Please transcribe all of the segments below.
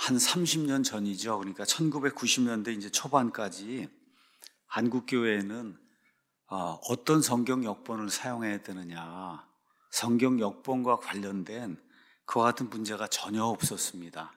한 30년 전이죠. 그러니까 1990년대 이제 초반까지 한국 교회에는 어떤 성경 역본을 사용해야 되느냐, 성경 역본과 관련된 그와 같은 문제가 전혀 없었습니다.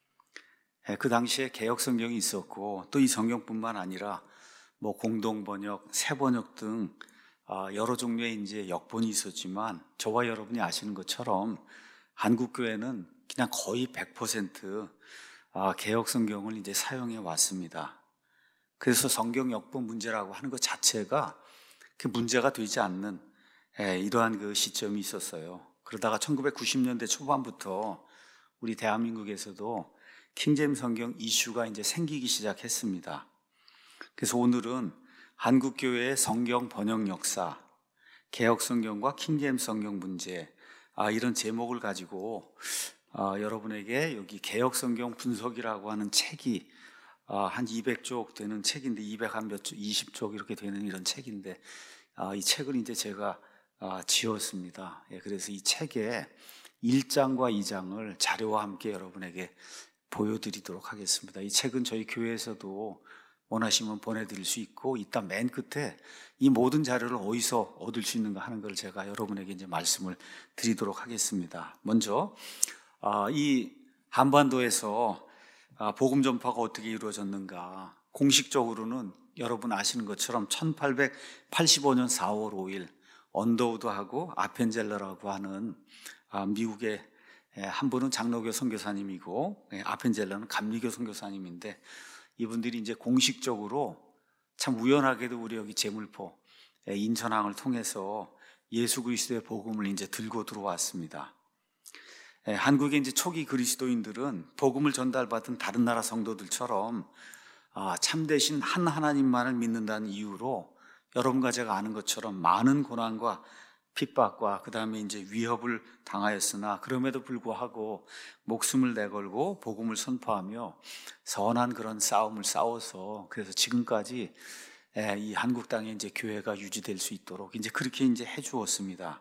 그 당시에 개역 성경이 있었고, 또 이 성경뿐만 아니라 뭐 공동 번역, 새 번역 등 여러 종류의 이제 역본이 있었지만, 저와 여러분이 아시는 것처럼 한국 교회는 그냥 거의 100% 개역 성경을 이제 사용해 왔습니다. 그래서 성경 역본 문제라고 하는 것 자체가 그 문제가 되지 않는 이러한 그 시점이 있었어요. 그러다가 1990년대 초반부터 우리 대한민국에서도 킹제임스 성경 이슈가 이제 생기기 시작했습니다. 그래서 오늘은 한국 교회의 성경 번역 역사, 개역 성경과 킹제임스 성경 문제, 이런 제목을 가지고 여러분에게 여기 개역 성경 분석이라고 하는 책이 한 200쪽 되는 책인데, 200한 몇 쪽, 20쪽 이렇게 되는 이런 책인데, 이 책을 이제 제가 지었습니다. 그래서 이 책의 1장과 2장을 자료와 함께 여러분에게 보여드리도록 하겠습니다. 이 책은 저희 교회에서도 원하시면 보내드릴 수 있고, 이따 맨 끝에 이 모든 자료를 어디서 얻을 수 있는가 하는 걸 제가 여러분에게 이제 말씀을 드리도록 하겠습니다. 먼저 이 한반도에서 복음 전파가 어떻게 이루어졌는가, 공식적으로는 여러분 아시는 것처럼 1885년 4월 5일 언더우드하고 아펜젤러라고 하는 미국의 한 분은 장로교 선교사님이고, 아펜젤러는 감리교 선교사님인데, 이분들이 이제 공식적으로 참 우연하게도 우리 여기 제물포 인천항을 통해서 예수 그리스도의 복음을 이제 들고 들어왔습니다. 한국의 이제 초기 그리스도인들은 복음을 전달받은 다른 나라 성도들처럼 참되신 한 하나님만을 믿는다는 이유로 여러분과 제가 아는 것처럼 많은 고난과 핍박과 그 다음에 이제 위협을 당하였으나, 그럼에도 불구하고 목숨을 내걸고 복음을 선포하며 선한 그런 싸움을 싸워서, 그래서 지금까지 이 한국 땅에 이제 교회가 유지될 수 있도록 이제 그렇게 이제 해주었습니다.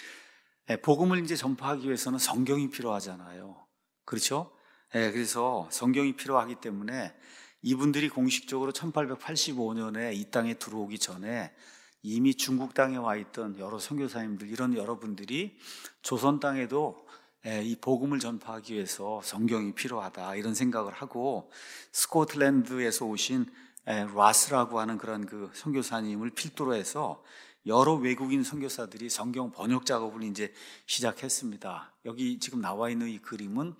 복음을 이제 전파하기 위해서는 성경이 필요하잖아요. 그렇죠? 그래서 성경이 필요하기 때문에 이분들이 공식적으로 1885년에 이 땅에 들어오기 전에 이미 중국 땅에 와 있던 여러 선교사님들, 이런 여러분들이 조선 땅에도 이 복음을 전파하기 위해서 성경이 필요하다, 이런 생각을 하고, 스코틀랜드에서 오신 라스라고 하는 그런 그 선교사님을 필두로 해서 여러 외국인 선교사들이 성경 번역 작업을 이제 시작했습니다. 여기 지금 나와 있는 이 그림은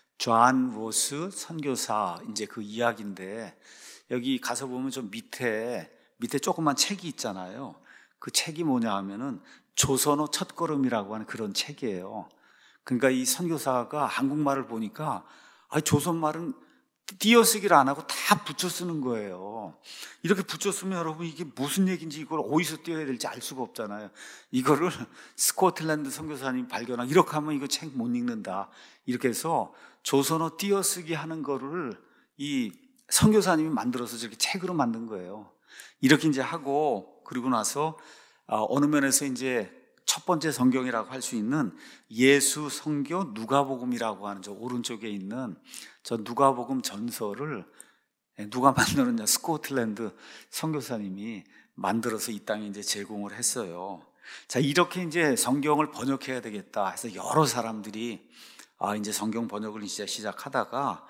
존 로스 선교사 이제 그 이야기인데, 여기 가서 보면 좀 밑에 조그만 책이 있잖아요. 그 책이 뭐냐 하면은 조선어 첫걸음이라고 하는 그런 책이에요. 그러니까 이 선교사가 한국말을 보니까 조선말은 띄어쓰기를 안 하고 다 붙여 쓰는 거예요. 이렇게 붙여 쓰면 여러분 이게 무슨 얘기인지, 이걸 어디서 띄어야 될지 알 수가 없잖아요. 이거를 스코틀랜드 선교사님 발견하고, 이렇게 하면 이거 책 못 읽는다, 이렇게 해서 조선어 띄어쓰기 하는 거를 이 선교사님이 만들어서 저렇게 책으로 만든 거예요. 이렇게 이제 하고, 그리고 나서 어느 면에서 이제 첫 번째 성경이라고 할 수 있는 예수 성교 누가복음이라고 하는 저 오른쪽에 있는 저 누가복음 전서를 누가 만들었냐, 스코틀랜드 선교사님이 만들어서 이 땅에 이제 제공을 했어요. 자, 이렇게 이제 성경을 번역해야 되겠다 해서 여러 사람들이 이제 성경 번역을 이제 시작하다가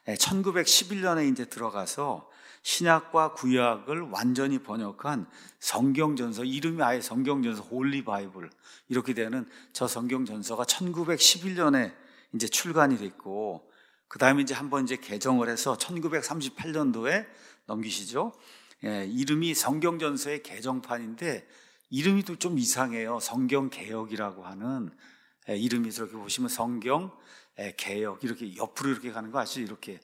1911년에 이제 들어가서 신약과 구약을 완전히 번역한 성경전서, 이름이 아예 성경전서 홀리 바이블 이렇게 되는 저 성경전서가 1911년에 이제 출간이 됐고, 그 다음에 이제 한번 이제 개정을 해서 1938년도에 넘기시죠. 이름이 성경전서의 개정판인데, 이름이 또 좀 이상해요. 성경개역이라고 하는 이름이, 이렇게 보시면 성경 개역 이렇게 옆으로 이렇게 가는 거 아시죠? 이렇게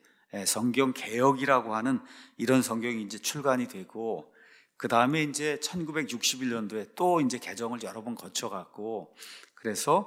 성경개역이라고 하는 이런 성경이 이제 출간이 되고, 그 다음에 이제 1961년도에 또 이제 개정을 여러 번 거쳐갖고, 그래서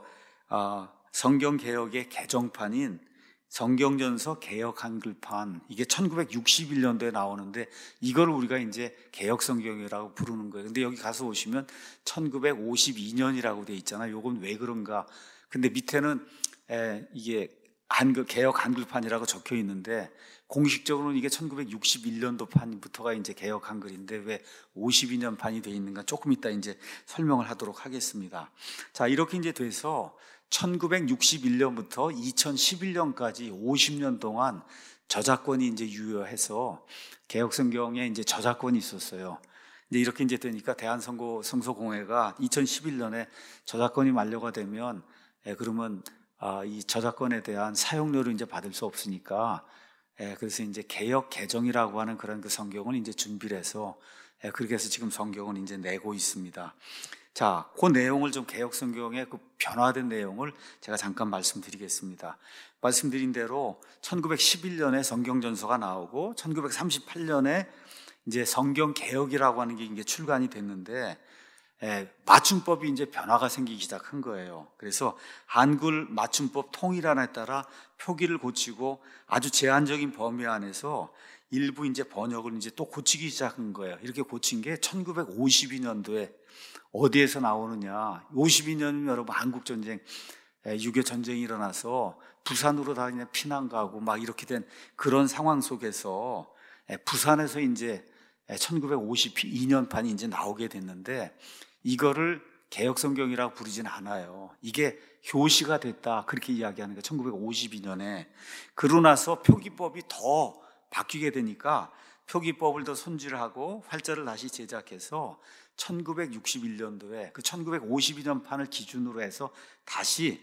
성경개역의 개정판인 성경전서 개역 한글판, 이게 1961년도에 나오는데, 이걸 우리가 이제 개역 성경이라고 부르는 거예요. 근데 여기 가서 보시면 1952년이라고 돼 있잖아요. 요건 왜 그런가? 근데 밑에는 이게 개역 한글판이라고 적혀 있는데 공식적으로는 이게 1961년도 판부터가 이제 개역 한글인데 왜 52년 판이 돼 있는가 조금 이따 이제 설명을 하도록 하겠습니다. 자, 이렇게 이제 돼서 1961년부터 2011년까지 50년 동안 저작권이 이제 유효해서 개역 성경에 이제 저작권이 있었어요. 이제 이렇게 이제 되니까 대한성서공회가 2011년에 저작권이 만료가 되면 그러면 이 저작권에 대한 사용료를 이제 받을 수 없으니까 그래서 이제 개역 개정이라고 하는 그런 그 성경을 이제 준비를 해서 그렇게 해서 지금 성경을 이제 내고 있습니다. 자, 그 내용을 좀 개역 성경의 그 변화된 내용을 제가 잠깐 말씀드리겠습니다. 말씀드린 대로 1911년에 성경 전서가 나오고 1938년에 이제 성경 개역이라고 하는 게 이제 출간이 됐는데 맞춤법이 이제 변화가 생기기 시작한 거예요. 그래서 한글 맞춤법 통일안에 따라 표기를 고치고 아주 제한적인 범위 안에서 일부 이제 번역을 이제 또 고치기 시작한 거예요. 이렇게 고친 게 1952년도에 어디에서 나오느냐? 52년이면 여러분 한국전쟁, 6.25 전쟁이 일어나서 부산으로 다 그냥 피난 가고 막 이렇게 된 그런 상황 속에서 부산에서 이제 1952년판이 이제 나오게 됐는데 이거를 개역성경이라고 부르지는 않아요. 이게 효시가 됐다 그렇게 이야기하는 거예요. 1952년에. 그러고 나서 표기법이 더 바뀌게 되니까 표기법을 더 손질하고 활자를 다시 제작해서 1961년도에 그 1952년 판을 기준으로 해서 다시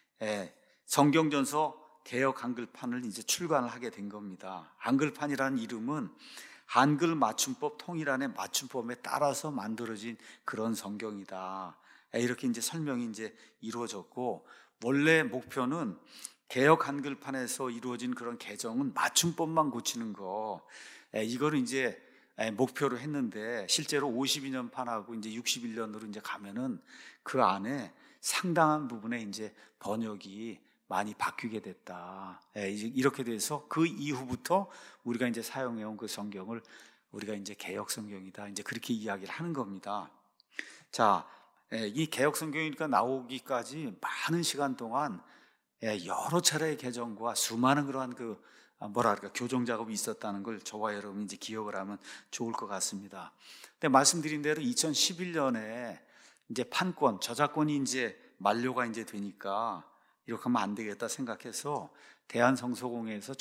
성경전서 개역 한글판을 이제 출간을 하게 된 겁니다. 한글판이라는 이름은 한글 맞춤법 통일안의 맞춤법에 따라서 만들어진 그런 성경이다. 이렇게 이제 설명이 이제 이루어졌고, 원래 목표는 개역 한글판에서 이루어진 그런 개정은 맞춤법만 고치는 거, 이거를 이제 목표로 했는데 실제로 52년 판하고 이제 61년으로 이제 가면은 그 안에 상당한 부분에 이제 번역이 많이 바뀌게 됐다. 이렇게 돼서 그 이후부터 우리가 이제 사용해온 그 성경을 우리가 이제 개역 성경이다. 이제 그렇게 이야기를 하는 겁니다. 자, 이 개역 성경이니까 나오기까지 많은 시간 동안 여러 차례의 개정과 수많은 그러한 그 교정 작업이 있었다는 걸 저와 여러분이 이제 기억을 하면 좋을 것 같습니다. 근데 말씀드린 대로 2011년에 이제 판권, 저작권이 이제 만료가 이제 되니까 이렇게 하면 안 되겠다 생각해서 대한성서공회에서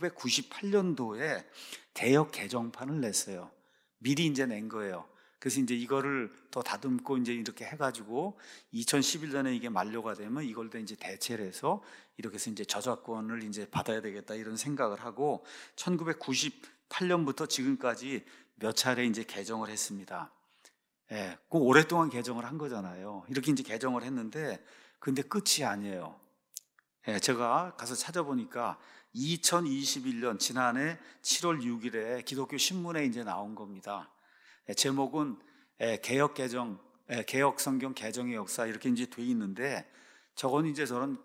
1998년도에 개역 개정판을 냈어요. 미리 이제 낸 거예요. 그래서 이제 이거를 더 다듬고 이제 이렇게 해가지고 2011년에 이게 만료가 되면 이걸 또 이제 대체를 해서 이렇게 해서 이제 저작권을 이제 받아야 되겠다 이런 생각을 하고 1998년부터 지금까지 몇 차례 이제 개정을 했습니다. 그 오랫동안 개정을 한 거잖아요. 이렇게 이제 개정을 했는데 근데 끝이 아니에요. 제가 가서 찾아보니까 2021년 지난해 7월 6일에 기독교 신문에 이제 나온 겁니다. 제목은 개역 개정, 개역 성경 개정의 역사 이렇게 이제 돼 있는데 저건 이제 저런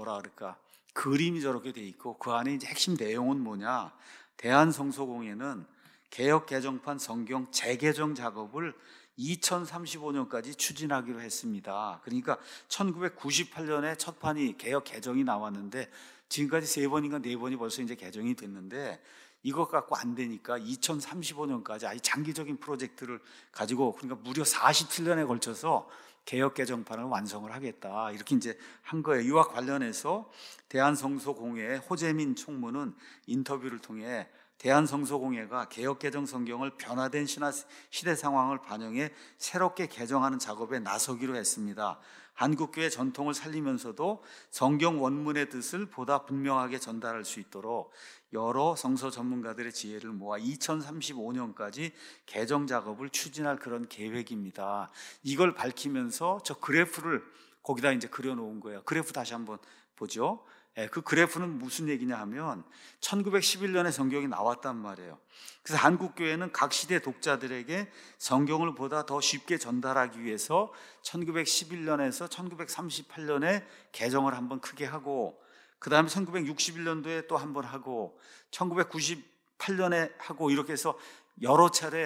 그림이 저렇게 돼 있고 그 안에 이제 핵심 내용은 뭐냐? 대한성서공회는 개역 개정판 성경 재개정 작업을 2035년까지 추진하기로 했습니다. 그러니까 1998년에 첫 판이 개역 개정이 나왔는데 지금까지 3번인가 4번이 벌써 이제 개정이 됐는데 이것 갖고 안 되니까 2035년까지 아주 장기적인 프로젝트를 가지고 그러니까 무려 47년에 걸쳐서 개역 개정판을 완성을 하겠다 이렇게 이제 한 거예요. 이와 관련해서 대한성서공회의 호재민 총무는 인터뷰를 통해 대한성서공회가 개역 개정 성경을 변화된 시대 상황을 반영해 새롭게 개정하는 작업에 나서기로 했습니다. 한국교회 전통을 살리면서도 성경 원문의 뜻을 보다 분명하게 전달할 수 있도록 여러 성서 전문가들의 지혜를 모아 2035년까지 개정 작업을 추진할 그런 계획입니다. 이걸 밝히면서 저 그래프를 거기다 이제 그려놓은 거예요. 그래프 다시 한번 보죠. 그 그래프는 무슨 얘기냐 하면 1911년에 성경이 나왔단 말이에요. 그래서 한국교회는 각 시대 독자들에게 성경을 보다 더 쉽게 전달하기 위해서 1911년에서 1938년에 개정을 한번 크게 하고 그 다음에 1961년도에 또 한번 하고 1998년에 하고 이렇게 해서 여러 차례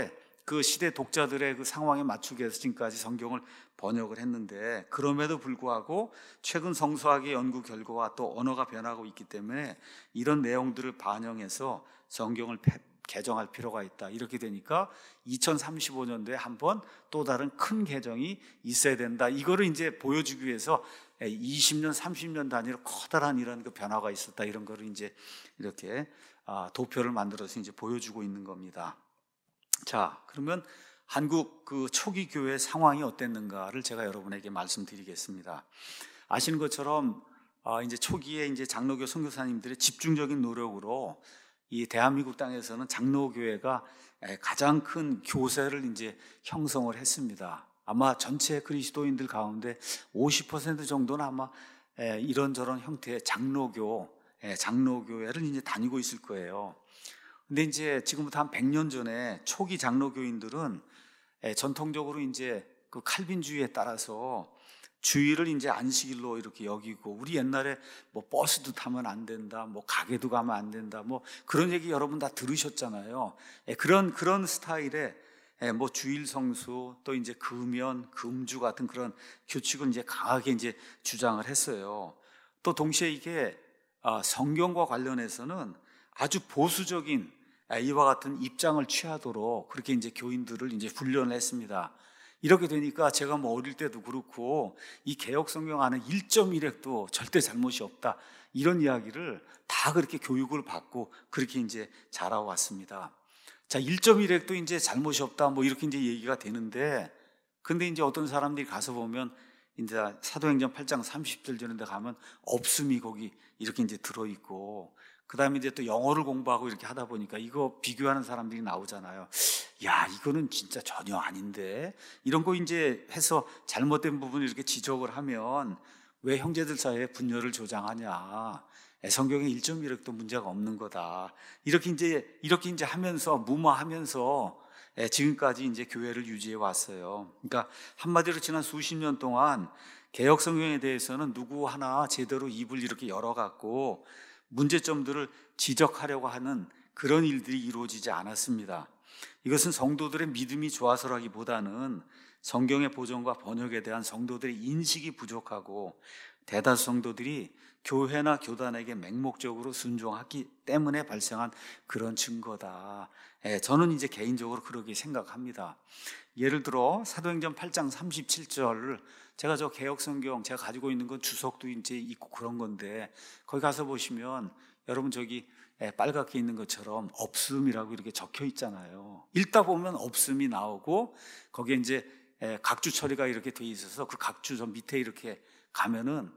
그 시대 독자들의 그 상황에 맞추기 위해서 지금까지 성경을 번역을 했는데, 그럼에도 불구하고 최근 성서학의 연구 결과와 또 언어가 변하고 있기 때문에 이런 내용들을 반영해서 성경을 개정할 필요가 있다. 이렇게 되니까 2035년도에 한번 또 다른 큰 개정이 있어야 된다. 이거를 이제 보여주기 위해서 20년, 30년 단위로 커다란 이런 그 변화가 있었다. 이런 거를 이제 이렇게 도표를 만들어서 이제 보여주고 있는 겁니다. 자, 그러면 한국 그 초기 교회 상황이 어땠는가를 제가 여러분에게 말씀드리겠습니다. 아시는 것처럼 이제 초기에 이제 장로교 선교사님들의 집중적인 노력으로 이 대한민국 땅에서는 장로교회가 가장 큰 교세를 이제 형성을 했습니다. 아마 전체 그리스도인들 가운데 50% 정도는 아마 이런저런 형태의 장로교회를 이제 다니고 있을 거예요. 근데 이제 지금부터 한 100년 전에 초기 장로교인들은 전통적으로 이제 그 칼빈주의에 따라서 주일을 이제 안식일로 이렇게 여기고, 우리 옛날에 뭐 버스도 타면 안 된다, 뭐 가게도 가면 안 된다, 뭐 그런 얘기 여러분 다 들으셨잖아요. 그런 스타일의 뭐 주일 성수, 또 이제 금연, 금주 같은 그런 규칙을 이제 강하게 이제 주장을 했어요. 또 동시에 이게 성경과 관련해서는 아주 보수적인 이와 같은 입장을 취하도록 그렇게 이제 교인들을 이제 훈련을 했습니다. 이렇게 되니까 제가 뭐 어릴 때도 그렇고 이 개역 성경 안에 1.1핵도 절대 잘못이 없다, 이런 이야기를 다 그렇게 교육을 받고 그렇게 이제 자라왔습니다. 자, 1.1핵도 이제 잘못이 없다, 뭐 이렇게 이제 얘기가 되는데, 근데 이제 어떤 사람들이 가서 보면 이제 사도행전 8장 30절 전에 가면 없음이 거기 이렇게 이제 들어있고, 그 다음에 이제 또 영어를 공부하고 이렇게 하다 보니까 이거 비교하는 사람들이 나오잖아요. 야, 이거는 진짜 전혀 아닌데, 이런 거 이제 해서 잘못된 부분을 이렇게 지적을 하면 왜 형제들 사이에 분열을 조장하냐, 성경에 1.1핵도 문제가 없는 거다, 이렇게 이제 하면서 무마하면서 지금까지 이제 교회를 유지해 왔어요. 그러니까 한마디로 지난 수십 년 동안 개역 성경에 대해서는 누구 하나 제대로 입을 이렇게 열어갖고 문제점들을 지적하려고 하는 그런 일들이 이루어지지 않았습니다. 이것은 성도들의 믿음이 좋아서라기보다는 성경의 보존과 번역에 대한 성도들의 인식이 부족하고 대다수 성도들이 교회나 교단에게 맹목적으로 순종하기 때문에 발생한 그런 증거다. 저는 이제 개인적으로 그렇게 생각합니다. 예를 들어 사도행전 8장 37절을 제가 저 개역성경 제가 가지고 있는 건 주석도 이제 있고 그런 건데, 거기 가서 보시면 여러분 저기 빨갛게 있는 것처럼 없음이라고 이렇게 적혀 있잖아요. 읽다 보면 없음이 나오고 거기에 이제 각주 처리가 이렇게 돼 있어서 그 각주 저 밑에 이렇게 가면은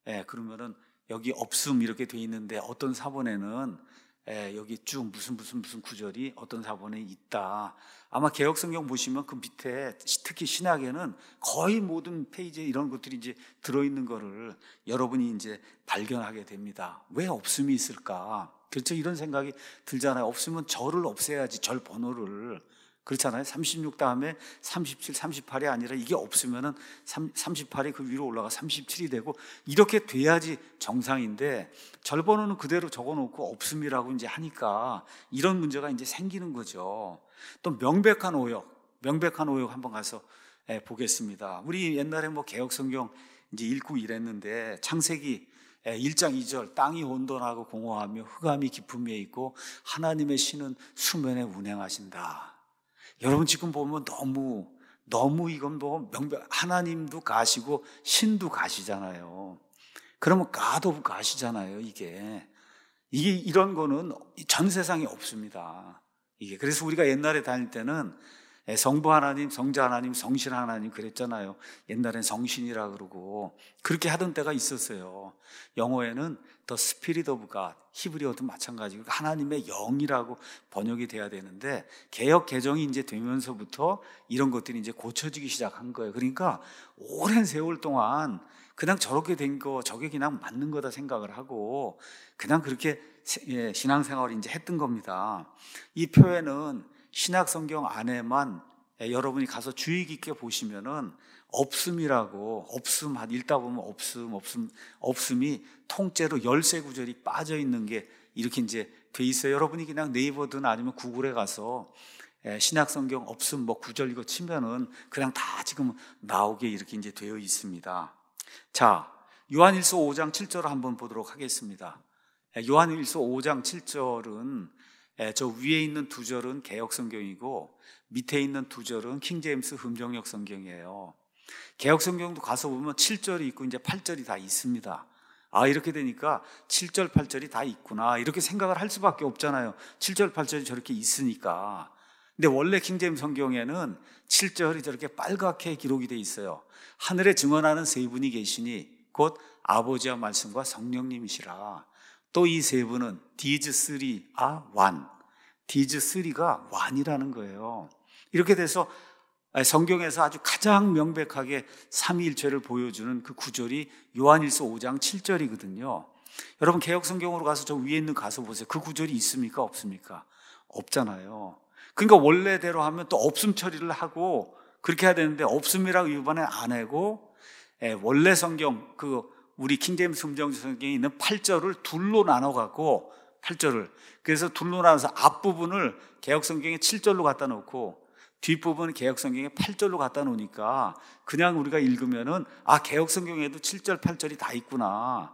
그러면은 여기 없음 이렇게 돼 있는데, 어떤 사본에는 여기 쭉 무슨 구절이 어떤 사본에 있다. 아마 개역성경 보시면 그 밑에 특히 신약에는 거의 모든 페이지에 이런 것들이 이제 들어있는 거를 여러분이 이제 발견하게 됩니다. 왜 없음이 있을까? 그렇죠? 이런 생각이 들잖아요. 없으면 절을 없애야지, 절 번호를. 그렇잖아요. 36 다음에 37, 38이 아니라 이게 없으면은 38이 그 위로 올라가 37이 되고 이렇게 돼야지 정상인데, 절 번호는 그대로 적어 놓고 없음이라고 이제 하니까 이런 문제가 이제 생기는 거죠. 또 명백한 오역 한번 가서 보겠습니다. 우리 옛날에 뭐 개역 성경 이제 읽고 이랬는데, 창세기 1장 2절 땅이 온돈하고 공허하며 흑암이 깊음에 있고 하나님의 신은 수면에 운행하신다. 여러분 지금 보면 너무 이건 뭐 하나님도 가시고 신도 가시잖아요. 그러면 God of God이잖아요. 이게 이런 거는 전 세상에 없습니다. 그래서 우리가 옛날에 다닐 때는 성부 하나님, 성자 하나님, 성신 하나님 그랬잖아요. 옛날엔 성신이라 그러고 그렇게 하던 때가 있었어요. 영어에는 The Spirit of God, 히브리어도 마찬가지고 하나님의 영이라고 번역이 돼야 되는데, 개역 개정이 이제 되면서부터 이런 것들이 이제 고쳐지기 시작한 거예요. 그러니까 오랜 세월 동안 그냥 저렇게 된 거, 저게 그냥 맞는 거다 생각을 하고 그냥 그렇게 신앙생활을 이제 했던 겁니다. 이 표현은 신약 성경 안에만 여러분이 가서 주의 깊게 보시면은 없음이라고, 읽다 보면 없음이 통째로 13구절이 빠져 있는 게 이렇게 이제 돼 있어요. 여러분이 그냥 네이버든 아니면 구글에 가서 신약 성경 없음 뭐 구절 이거 치면은 그냥 다 지금 나오게 이렇게 이제 되어 있습니다. 자, 요한일서 5장 7절을 한번 보도록 하겠습니다. 요한일서 5장 7절은 저 위에 있는 두 절은 개역 성경이고 밑에 있는 두 절은 킹제임스 흠정역 성경이에요. 개역 성경도 가서 보면 7절이 있고 이제 8절이 다 있습니다. 아, 이렇게 되니까 7절, 8절이 다 있구나 이렇게 생각을 할 수밖에 없잖아요. 7절, 8절이 저렇게 있으니까. 근데 원래 킹제임스 성경에는 7절이 저렇게 빨갛게 기록이 돼 있어요. 하늘에 증언하는 세 분이 계시니 곧 아버지와 말씀과 성령님이시라. 또 이 세 분은 these three are one. these three가 one이라는 거예요. 이렇게 돼서 성경에서 아주 가장 명백하게 삼위일체를 보여주는 그 구절이 요한일서 5장 7절이거든요. 여러분 개역 성경으로 가서 저 위에 있는 가서 보세요. 그 구절이 있습니까? 없습니까? 없잖아요. 그러니까 원래대로 하면 또 없음 처리를 하고 그렇게 해야 되는데 없음이라고 이번에 안 하고 원래 성경 우리 킹제임스 흠정 성경에 있는 8절을 둘로 나눠 갖고 8절을 그래서 둘로 나눠서 앞부분을 개역 성경에 7절로 갖다 놓고 뒷부분은 개역 성경에 8절로 갖다 놓으니까 그냥 우리가 읽으면은 아, 개역 성경에도 7절, 8절이 다 있구나.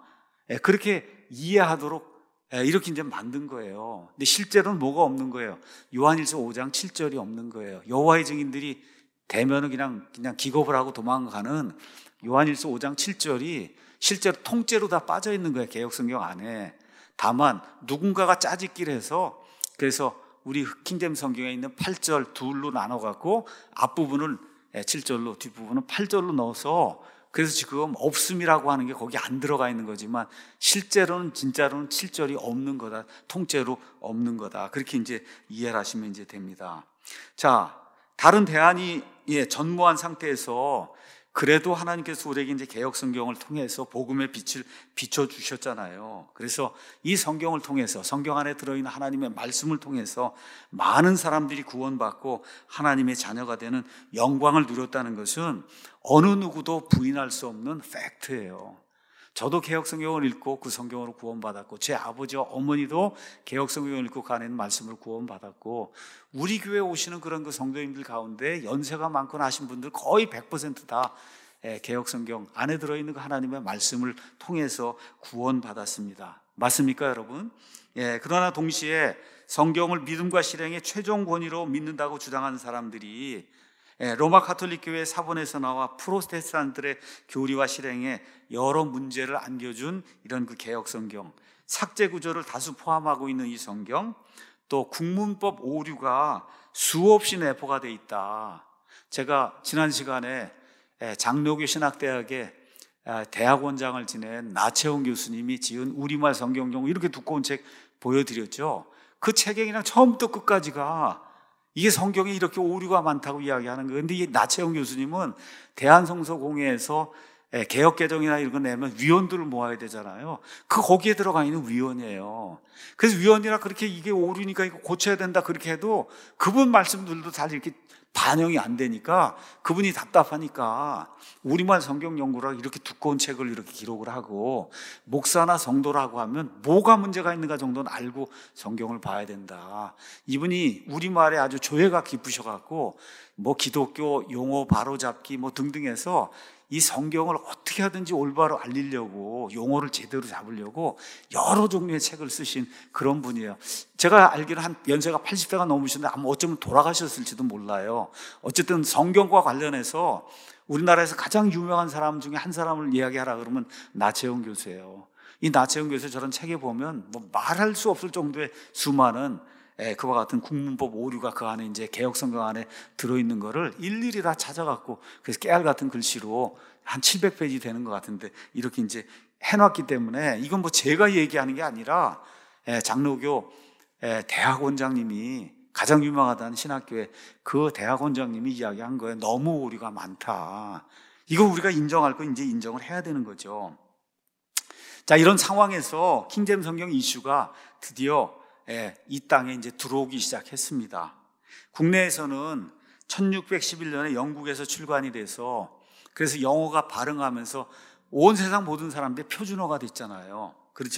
그렇게 이해하도록 이렇게 이제 만든 거예요. 근데 실제로는 뭐가 없는 거예요? 요한일서 5장 7절이 없는 거예요. 여호와의 증인들이 되면은 그냥 기겁을 하고 도망가는 요한일서 5장 7절이 실제로 통째로 다 빠져 있는 거예요. 개역 성경 안에. 다만 누군가가 짜집기를 해서 그래서 우리 킹제임스 성경에 있는 8절 둘로 나눠 갖고 앞부분을 7절로 뒷부분은 8절로 넣어서 그래서 지금 없음이라고 하는 게 거기 안 들어가 있는 거지만 실제로는 진짜로는 7절이 없는 거다. 통째로 없는 거다. 그렇게 이제 이해를 하시면 이제 됩니다. 자, 다른 대안이 전무한 상태에서 그래도 하나님께서 우리에게 이제 개역 성경을 통해서 복음의 빛을 비춰 주셨잖아요. 그래서 이 성경을 통해서 성경 안에 들어있는 하나님의 말씀을 통해서 많은 사람들이 구원받고 하나님의 자녀가 되는 영광을 누렸다는 것은 어느 누구도 부인할 수 없는 팩트예요. 저도 개역 성경을 읽고 그 성경으로 구원받았고 제 아버지와 어머니도 개역 성경을 읽고 그 안에 있는 말씀으로 구원받았고 우리 교회에 오시는 그런 그 성도님들 가운데 연세가 많고 나신 분들 거의 100%다 개역 성경 안에 들어있는 그 하나님의 말씀을 통해서 구원받았습니다. 맞습니까, 여러분? 그러나 동시에 성경을 믿음과 실행의 최종 권위로 믿는다고 주장하는 사람들이 로마 가톨릭 교회 사본에서 나와 프로테스탄트들의 교리와 실행에 여러 문제를 안겨준 이런 그 개역 성경, 삭제 구절을 다수 포함하고 있는 이 성경, 또 국문법 오류가 수없이 내포가 돼 있다. 제가 지난 시간에 장로교 신학대학의 대학원장을 지낸 나채홍 교수님이 지은 우리말 성경용 이렇게 두꺼운 책 보여드렸죠. 그 책에 그냥 처음부터 끝까지가 이게 성경에 이렇게 오류가 많다고 이야기하는 거예요. 그런데 이 나채홍 교수님은 대한성서공회에서 개혁개정이나 이런 거 내면 위원들을 모아야 되잖아요. 거기에 들어가 있는 위원이에요. 그래서 위원이라 그렇게 이게 오류니까 이거 고쳐야 된다 그렇게 해도 그분 말씀들도 잘 이렇게 반영이 안 되니까 그분이 답답하니까 우리말 성경 연구라 이렇게 두꺼운 책을 이렇게 기록을 하고 목사나 성도라고 하면 뭐가 문제가 있는가 정도는 알고 성경을 봐야 된다. 이분이 우리말에 아주 조예가 깊으셔갖고 뭐 기독교 용어 바로잡기 뭐 등등 해서 이 성경을 어떻게 하든지 올바로 알리려고 용어를 제대로 잡으려고 여러 종류의 책을 쓰신 그런 분이에요. 제가 알기로는 한 연세가 80세가 넘으셨는데 아마 어쩌면 돌아가셨을지도 몰라요. 어쨌든 성경과 관련해서 우리나라에서 가장 유명한 사람 중에 한 사람을 이야기하라 그러면 나채홍 교수예요. 이 나채홍 교수 저런 책에 보면 뭐 말할 수 없을 정도의 수많은 그와 같은 국문법 오류가 그 안에 이제 개역 성경 안에 들어있는 거를 일일이 다 찾아갖고 그래서 깨알 같은 글씨로 한 700페이지 되는 것 같은데 이렇게 이제 해놨기 때문에 이건 뭐 제가 얘기하는 게 아니라 장로교 대학원장님이 가장 유명하다는 신학교의 그 대학원장님이 이야기한 거예요. 너무 오류가 많다. 이거 우리가 인정할 거 이제 인정을 해야 되는 거죠. 자, 이런 상황에서 킹제임스 성경 이슈가 드디어 이 땅에 이제 들어오기 시작했습니다. 국내에서는 1611년에 영국에서 출간이 돼서 그래서 영어가 발흥하면서 온 세상 모든 사람들이 표준어가 됐잖아요. 그렇죠?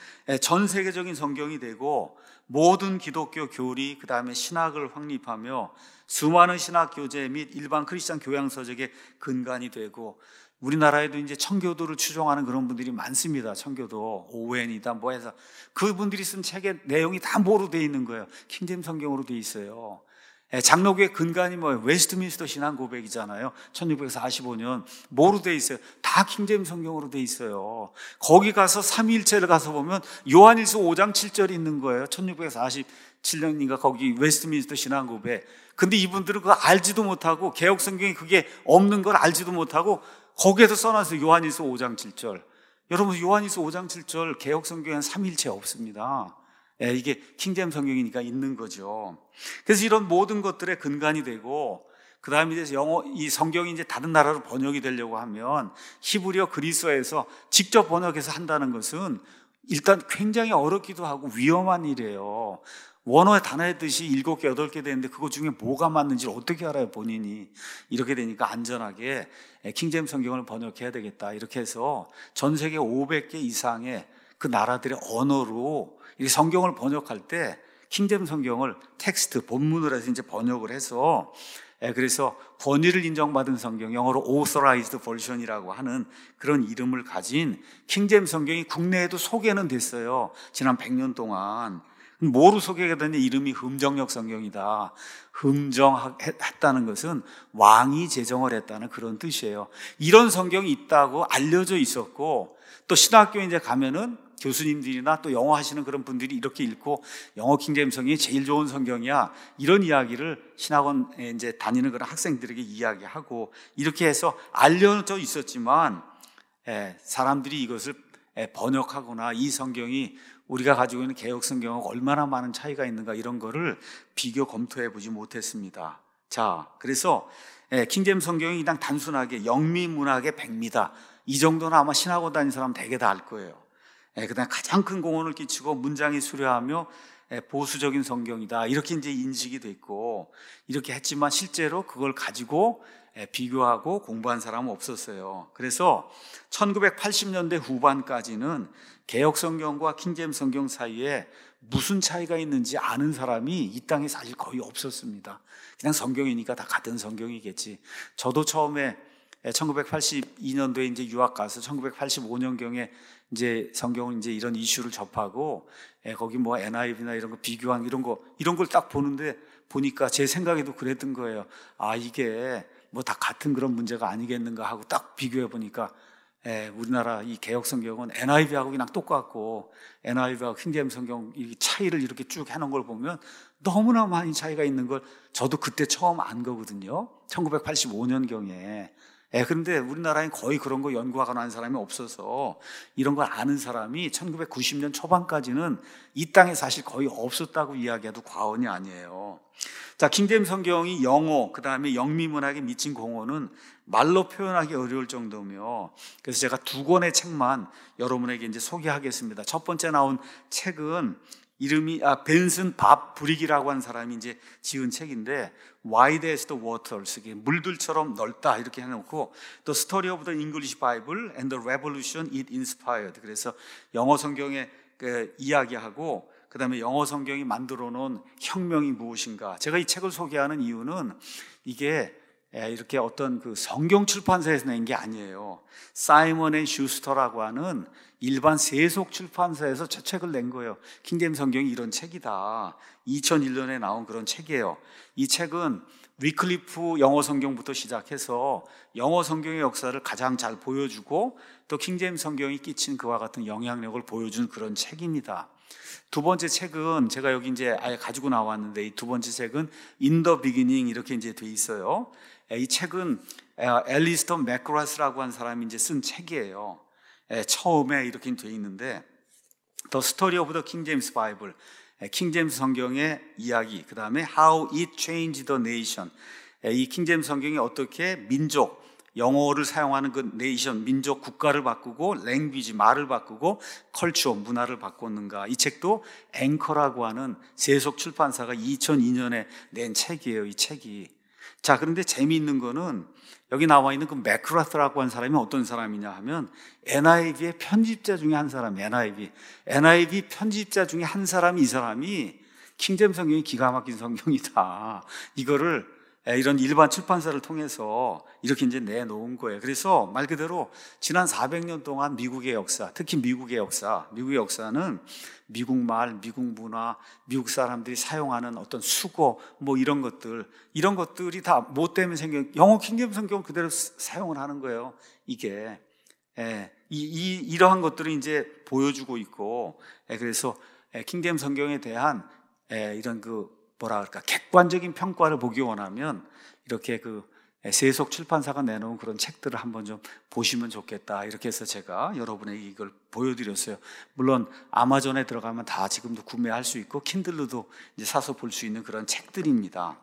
전 세계적인 성경이 되고 모든 기독교 교리 그다음에 신학을 확립하며 수많은 신학 교재 및 일반 크리스천 교양 서적의 근간이 되고 우리나라에도 이제 청교도를 추종하는 그런 분들이 많습니다. 청교도 오웬이다 뭐 해서 그분들이 쓴 책의 내용이 다 뭐로 돼 있는 거예요? 킹제임스 성경으로 돼 있어요. 장로교의 근간이 뭐예요? 웨스트민스터 신앙 고백이잖아요. 1645년 뭐로 돼 있어요? 다 킹제임스 성경으로 돼 있어요. 거기 가서 삼위일체를 가서 보면 요한일서 5장 7절이 있는 거예요. 1647년인가 거기 웨스트민스터 신앙 고백. 근데 이분들은 그거 알지도 못하고 개혁 성경에 그게 없는 걸 알지도 못하고 거기에서 써놨어요. 요한일서 5장 7절. 여러분 요한일서 5장 7절 개혁 성경에는 삼위일체 없습니다. 이게 킹제임스 성경이니까 있는 거죠. 그래서 이런 모든 것들의 근간이 되고 그 다음에 이제 이 성경이 이제 다른 나라로 번역이 되려고 하면 히브리어 그리스어에서 직접 번역해서 한다는 것은 일단 굉장히 어렵기도 하고 위험한 일이에요. 원어의 단어의 뜻이 7개, 8개 되는데 그거 중에 뭐가 맞는지를 어떻게 알아요, 본인이. 이렇게 되니까 안전하게 킹제임스 성경을 번역해야 되겠다. 이렇게 해서 전 세계 500개 이상의 그 나라들의 언어로 이 성경을 번역할 때 킹제임스 성경을 텍스트, 본문을 해서 이제 번역을 해서 그래서 권위를 인정받은 성경, 영어로 authorized version이라고 하는 그런 이름을 가진 킹제임스 성경이 국내에도 소개는 됐어요. 지난 100년 동안. 뭐로 소개가 됐냐? 이름이 흠정역 성경이다. 흠정했다는 것은 왕이 제정을 했다는 그런 뜻이에요. 이런 성경이 있다고 알려져 있었고 또 신학교에 이제 가면은 교수님들이나 또 영어 하시는 그런 분들이 이렇게 읽고 영어 킹제임스 성경이 제일 좋은 성경이야. 이런 이야기를 신학원에 이제 다니는 그런 학생들에게 이야기하고 이렇게 해서 알려져 있었지만 사람들이 이것을 번역하거나 이 성경이 우리가 가지고 있는 개혁 성경하고 얼마나 많은 차이가 있는가 이런 거를 비교 검토해 보지 못했습니다. 자, 그래서 킹제임스 성경이 그냥 단순하게 영미문학의 백미다. 이 정도는 아마 신학원 다니는 사람 대개 다 알 거예요. 그다음 가장 큰 공헌을 끼치고 문장이 수려하며 보수적인 성경이다. 이렇게 이제 인식이 됐고 이렇게 했지만 실제로 그걸 가지고 비교하고 공부한 사람은 없었어요. 그래서 1980년대 후반까지는 개혁 성경과 킹제임스 성경 사이에 무슨 차이가 있는지 아는 사람이 이 땅에 사실 거의 없었습니다. 그냥 성경이니까 다 같은 성경이겠지. 저도 처음에 1982년도에 이제 유학 가서 1985년경에 이제 성경을 이제 이런 이슈를 접하고 거기 뭐 NIV나 이런 거 비교한 이런 걸 딱 보는데 보니까 제 생각에도 그랬던 거예요. 아, 이게 뭐 다 같은 그런 문제가 아니겠는가 하고 딱 비교해 보니까 우리나라 이 개혁 성경은 NIV하고 그냥 똑같고 NIV하고 킹제임스 성경 이 차이를 이렇게 쭉 해놓은 걸 보면 너무나 많이 차이가 있는 걸 저도 그때 처음 안 거거든요. 1985년경에. 그런데 우리나라엔 거의 그런 거 연구하거나 하는 사람이 없어서 이런 걸 아는 사람이 1990년 초반까지는 이 땅에 사실 거의 없었다고 이야기해도 과언이 아니에요. 자, 킹제임스 성경이 영어, 그 다음에 영미문학에 미친 공헌은 말로 표현하기 어려울 정도며 그래서 제가 2권의 책만 여러분에게 이제 소개하겠습니다. 첫 번째 나온 책은 이름이 벤슨 밥 브릭이라고 하는 사람이 이제 지은 책인데 Wide as the Waters, 물들처럼 넓다 이렇게 해놓고 또 Story of the English Bible and the Revolution it Inspired. 그래서 영어 성경의 그 이야기하고 그 다음에 영어 성경이 만들어 놓은 혁명이 무엇인가. 제가 이 책을 소개하는 이유는 이게 이렇게 어떤 그 성경 출판사에서 낸 게 아니에요. 사이먼 앤 슈스터라고 하는 일반 세속 출판사에서 저 책을 낸 거예요. 킹제임스 성경이 이런 책이다. 2001년에 나온 그런 책이에요. 이 책은 위클리프 영어 성경부터 시작해서 영어 성경의 역사를 가장 잘 보여주고 또 킹제임스 성경이 끼친 그와 같은 영향력을 보여준 그런 책입니다. 두 번째 책은 제가 여기 이제 아예 가지고 나왔는데 이 두 번째 책은 In the Beginning 이렇게 이제 돼 있어요. 이 책은 앨리스터 맥그라스라고 하는 사람이 이제 쓴 책이에요. 처음에 이렇게 돼 있는데 The Story of the King James Bible, 킹제임스 성경의 이야기, 그 다음에 How it changed the nation, 이 킹제임스 성경이 어떻게 민족, 영어를 사용하는 그 네이션, 민족, 국가를 바꾸고 랭귀지, 말을 바꾸고 컬처, 문화를 바꿨는가. 이 책도 앵커라고 하는 세속 출판사가 2002년에 낸 책이에요. 이 책이. 자, 그런데 재미있는 거는 여기 나와 있는 그 맥크라스라고 한 사람이 어떤 사람이냐 하면 NIV의 편집자 중에 한 사람, NIV 편집자 중에 한 사람이, 이 사람이 킹제임스 성경이 기가 막힌 성경이다, 이거를 이런 일반 출판사를 통해서 이렇게 이제 내놓은 거예요. 그래서 말 그대로 지난 400년 동안 미국의 역사, 특히 미국의 역사는 미국 말, 미국 문화, 미국 사람들이 사용하는 어떤 수고, 뭐 이런 것들이 다 뭐 때문에 생긴, 영어 킹제임스 성경 그대로 사용을 하는 거예요. 이게 이러한 것들을 이제 보여주고 있고, 그래서 킹제임스 성경에 대한 이런 객관적인 평가를 보기 원하면 이렇게 세속 출판사가 내놓은 그런 책들을 한번 좀 보시면 좋겠다, 이렇게 해서 제가 여러분에게 이걸 보여드렸어요. 물론 아마존에 들어가면 다 지금도 구매할 수 있고 킨들로도 이제 사서 볼 수 있는 그런 책들입니다.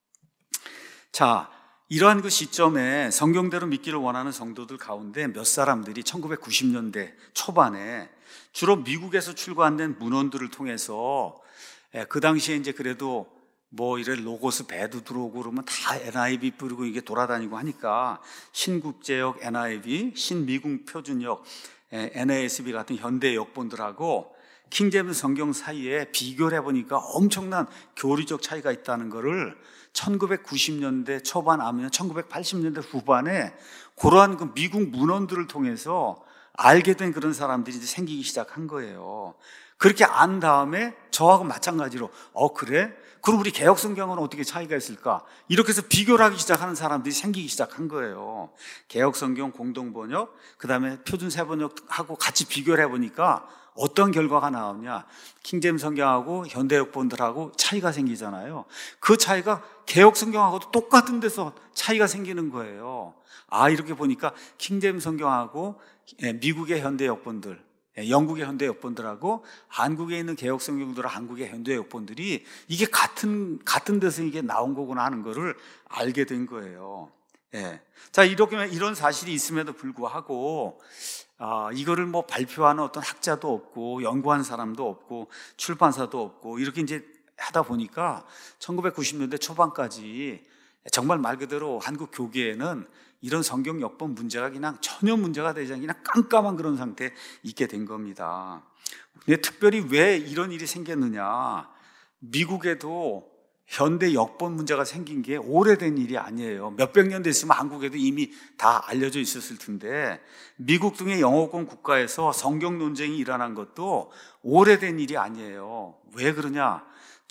자, 이러한 그 시점에 성경대로 믿기를 원하는 성도들 가운데 몇 사람들이 1990년대 초반에 주로 미국에서 출간된 문헌들을 통해서 그 당시에 이제 그래도 뭐 이래 로고스 배도 들어오고 그러면 다 NIV 뿌리고 이게 돌아다니고 하니까 신국제역 NIV, 신미국 표준역 NASB 같은 현대 역본들하고 킹제임스 성경 사이에 비교를 해보니까 엄청난 교리적 차이가 있다는 것을 1990년대 초반 아니면 1980년대 후반에 그러한 그 미국 문헌들을 통해서 알게 된 그런 사람들이 이제 생기기 시작한 거예요. 그렇게 안 다음에 저하고 마찬가지로 그래? 그럼 우리 개혁성경은 어떻게 차이가 있을까? 이렇게 해서 비교를 하기 시작하는 사람들이 생기기 시작한 거예요. 개혁성경 공동번역, 그 다음에 표준세번역하고 같이 비교를 해보니까 어떤 결과가 나오냐? 킹제임스 성경하고 현대역본들하고 차이가 생기잖아요. 그 차이가 개혁성경하고도 똑같은 데서 차이가 생기는 거예요. 이렇게 보니까 킹제임스 성경하고 미국의 현대역본들, 영국의 현대 역본들하고 한국에 있는 개혁 성경들과 한국의 현대 역본들이 이게 같은 데서 이게 나온 거구나 하는 거를 알게 된 거예요. 자, 이런 사실이 있음에도 불구하고 이거를 뭐 발표하는 어떤 학자도 없고 연구한 사람도 없고 출판사도 없고 이렇게 이제 하다 보니까 1990년대 초반까지 정말 말 그대로 한국 교계에는 이런 성경 역본 문제가 그냥 전혀 문제가 되지 않고 그냥 깜깜한 그런 상태에 있게 된 겁니다. 근데 특별히 왜 이런 일이 생겼느냐? 미국에도 현대 역본 문제가 생긴 게 오래된 일이 아니에요. 몇백 년 됐으면 한국에도 이미 다 알려져 있었을 텐데 미국 등의 영어권 국가에서 성경 논쟁이 일어난 것도 오래된 일이 아니에요. 왜 그러냐?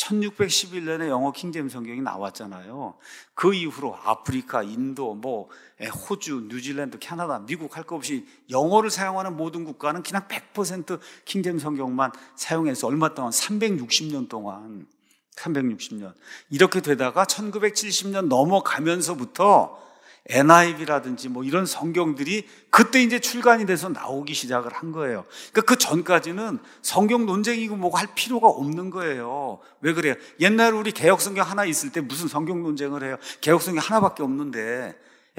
1611년에 영어 킹제임스 성경이 나왔잖아요. 그 이후로 아프리카, 인도, 호주, 뉴질랜드, 캐나다, 미국 할 것 없이 영어를 사용하는 모든 국가는 그냥 100% 킹제임스 성경만 사용해서 얼마 동안 360년 동안 360년 이렇게 되다가 1970년 넘어가면서부터 NIV라든지 뭐 이런 성경들이 그때 이제 출간이 돼서 나오기 시작을 한 거예요. 그러니까 그 전까지는 성경 논쟁이고 뭐고 할 필요가 없는 거예요. 왜 그래요? 옛날에 우리 개혁 성경 하나 있을 때 무슨 성경 논쟁을 해요? 개혁 성경 하나밖에 없는데.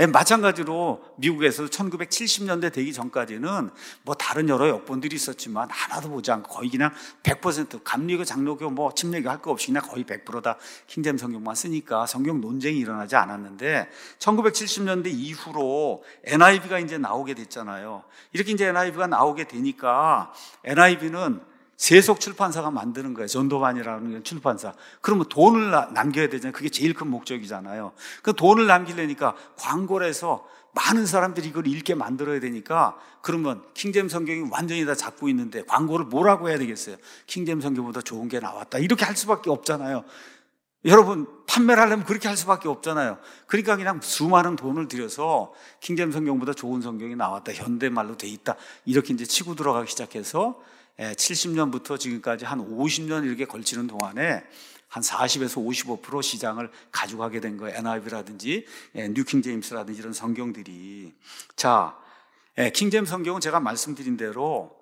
마찬가지로 미국에서 1970년대 되기 전까지는 뭐 다른 여러 역본들이 있었지만 하나도 보지 않고 거의 그냥 100% 감리교, 장로교, 뭐 침례교 할 거 없이 그냥 거의 100%다 킹제임스 성경만 쓰니까 성경 논쟁이 일어나지 않았는데 1970년대 이후로 NIV가 이제 나오게 됐잖아요. 이렇게 이제 NIV가 나오게 되니까 NIV는 세속 출판사가 만드는 거예요. 전도반이라는 출판사. 그러면 돈을 남겨야 되잖아요. 그게 제일 큰 목적이잖아요. 그 돈을 남기려니까 광고를 해서 많은 사람들이 이걸 읽게 만들어야 되니까 그러면 킹제임스 성경이 완전히 다 잡고 있는데 광고를 뭐라고 해야 되겠어요? 킹제임스 성경보다 좋은 게 나왔다. 이렇게 할 수밖에 없잖아요. 여러분, 판매를 하려면 그렇게 할 수밖에 없잖아요. 그러니까 그냥 수많은 돈을 들여서 킹제임스 성경보다 좋은 성경이 나왔다. 현대말로 돼 있다. 이렇게 이제 치고 들어가기 시작해서 70년부터 지금까지 한 50년 이렇게 걸치는 동안에 한 40에서 55% 시장을 가져가게 된 거예요. NIV라든지 뉴 킹제임스라든지 이런 성경들이. 자, 킹제임스 성경은 제가 말씀드린 대로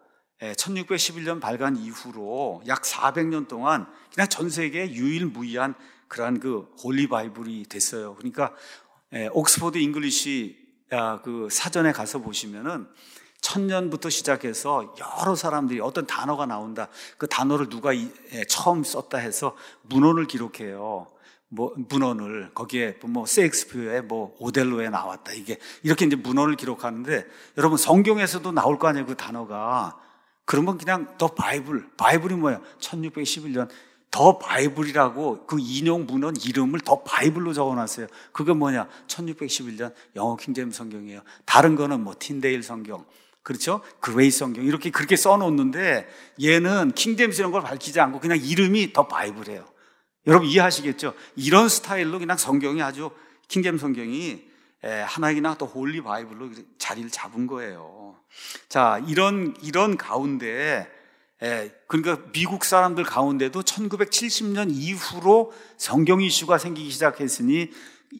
1611년 발간 이후로 약 400년 동안 그냥 전 세계 유일무이한 그러한 그 홀리 바이블이 됐어요. 그러니까 옥스퍼드 잉글리시 그 사전에 가서 보시면은 1000년부터 시작해서 여러 사람들이 어떤 단어가 나온다. 그 단어를 누가 처음 썼다 해서 문헌을 기록해요. 뭐 문헌을 거기에 뭐 셰익스피어의 뭐 오델로에 나왔다. 이게 이렇게 이제 문헌을 기록하는데 여러분 성경에서도 나올 거 아니에요, 그 단어가. 그러면 그냥 더 바이블이 뭐예요? 1611년 더 바이블이라고 그 인용 문헌 이름을 더 바이블로 적어놨어요. 그게 뭐냐? 1611년 영어 킹제임스 성경이에요. 다른 거는 뭐 틴데일 성경, 그렇죠? 그레이스 성경 이렇게 그렇게 써놓는데 얘는 킹제임스 이런 걸 밝히지 않고 그냥 이름이 더 바이블이에요. 여러분 이해하시겠죠? 이런 스타일로 그냥 성경이 아주 킹제임스 성경이 하나이나 또 홀리 바이블로 자리를 잡은 거예요. 자, 이런 가운데 그러니까 미국 사람들 가운데도 1970년 이후로 성경 이슈가 생기기 시작했으니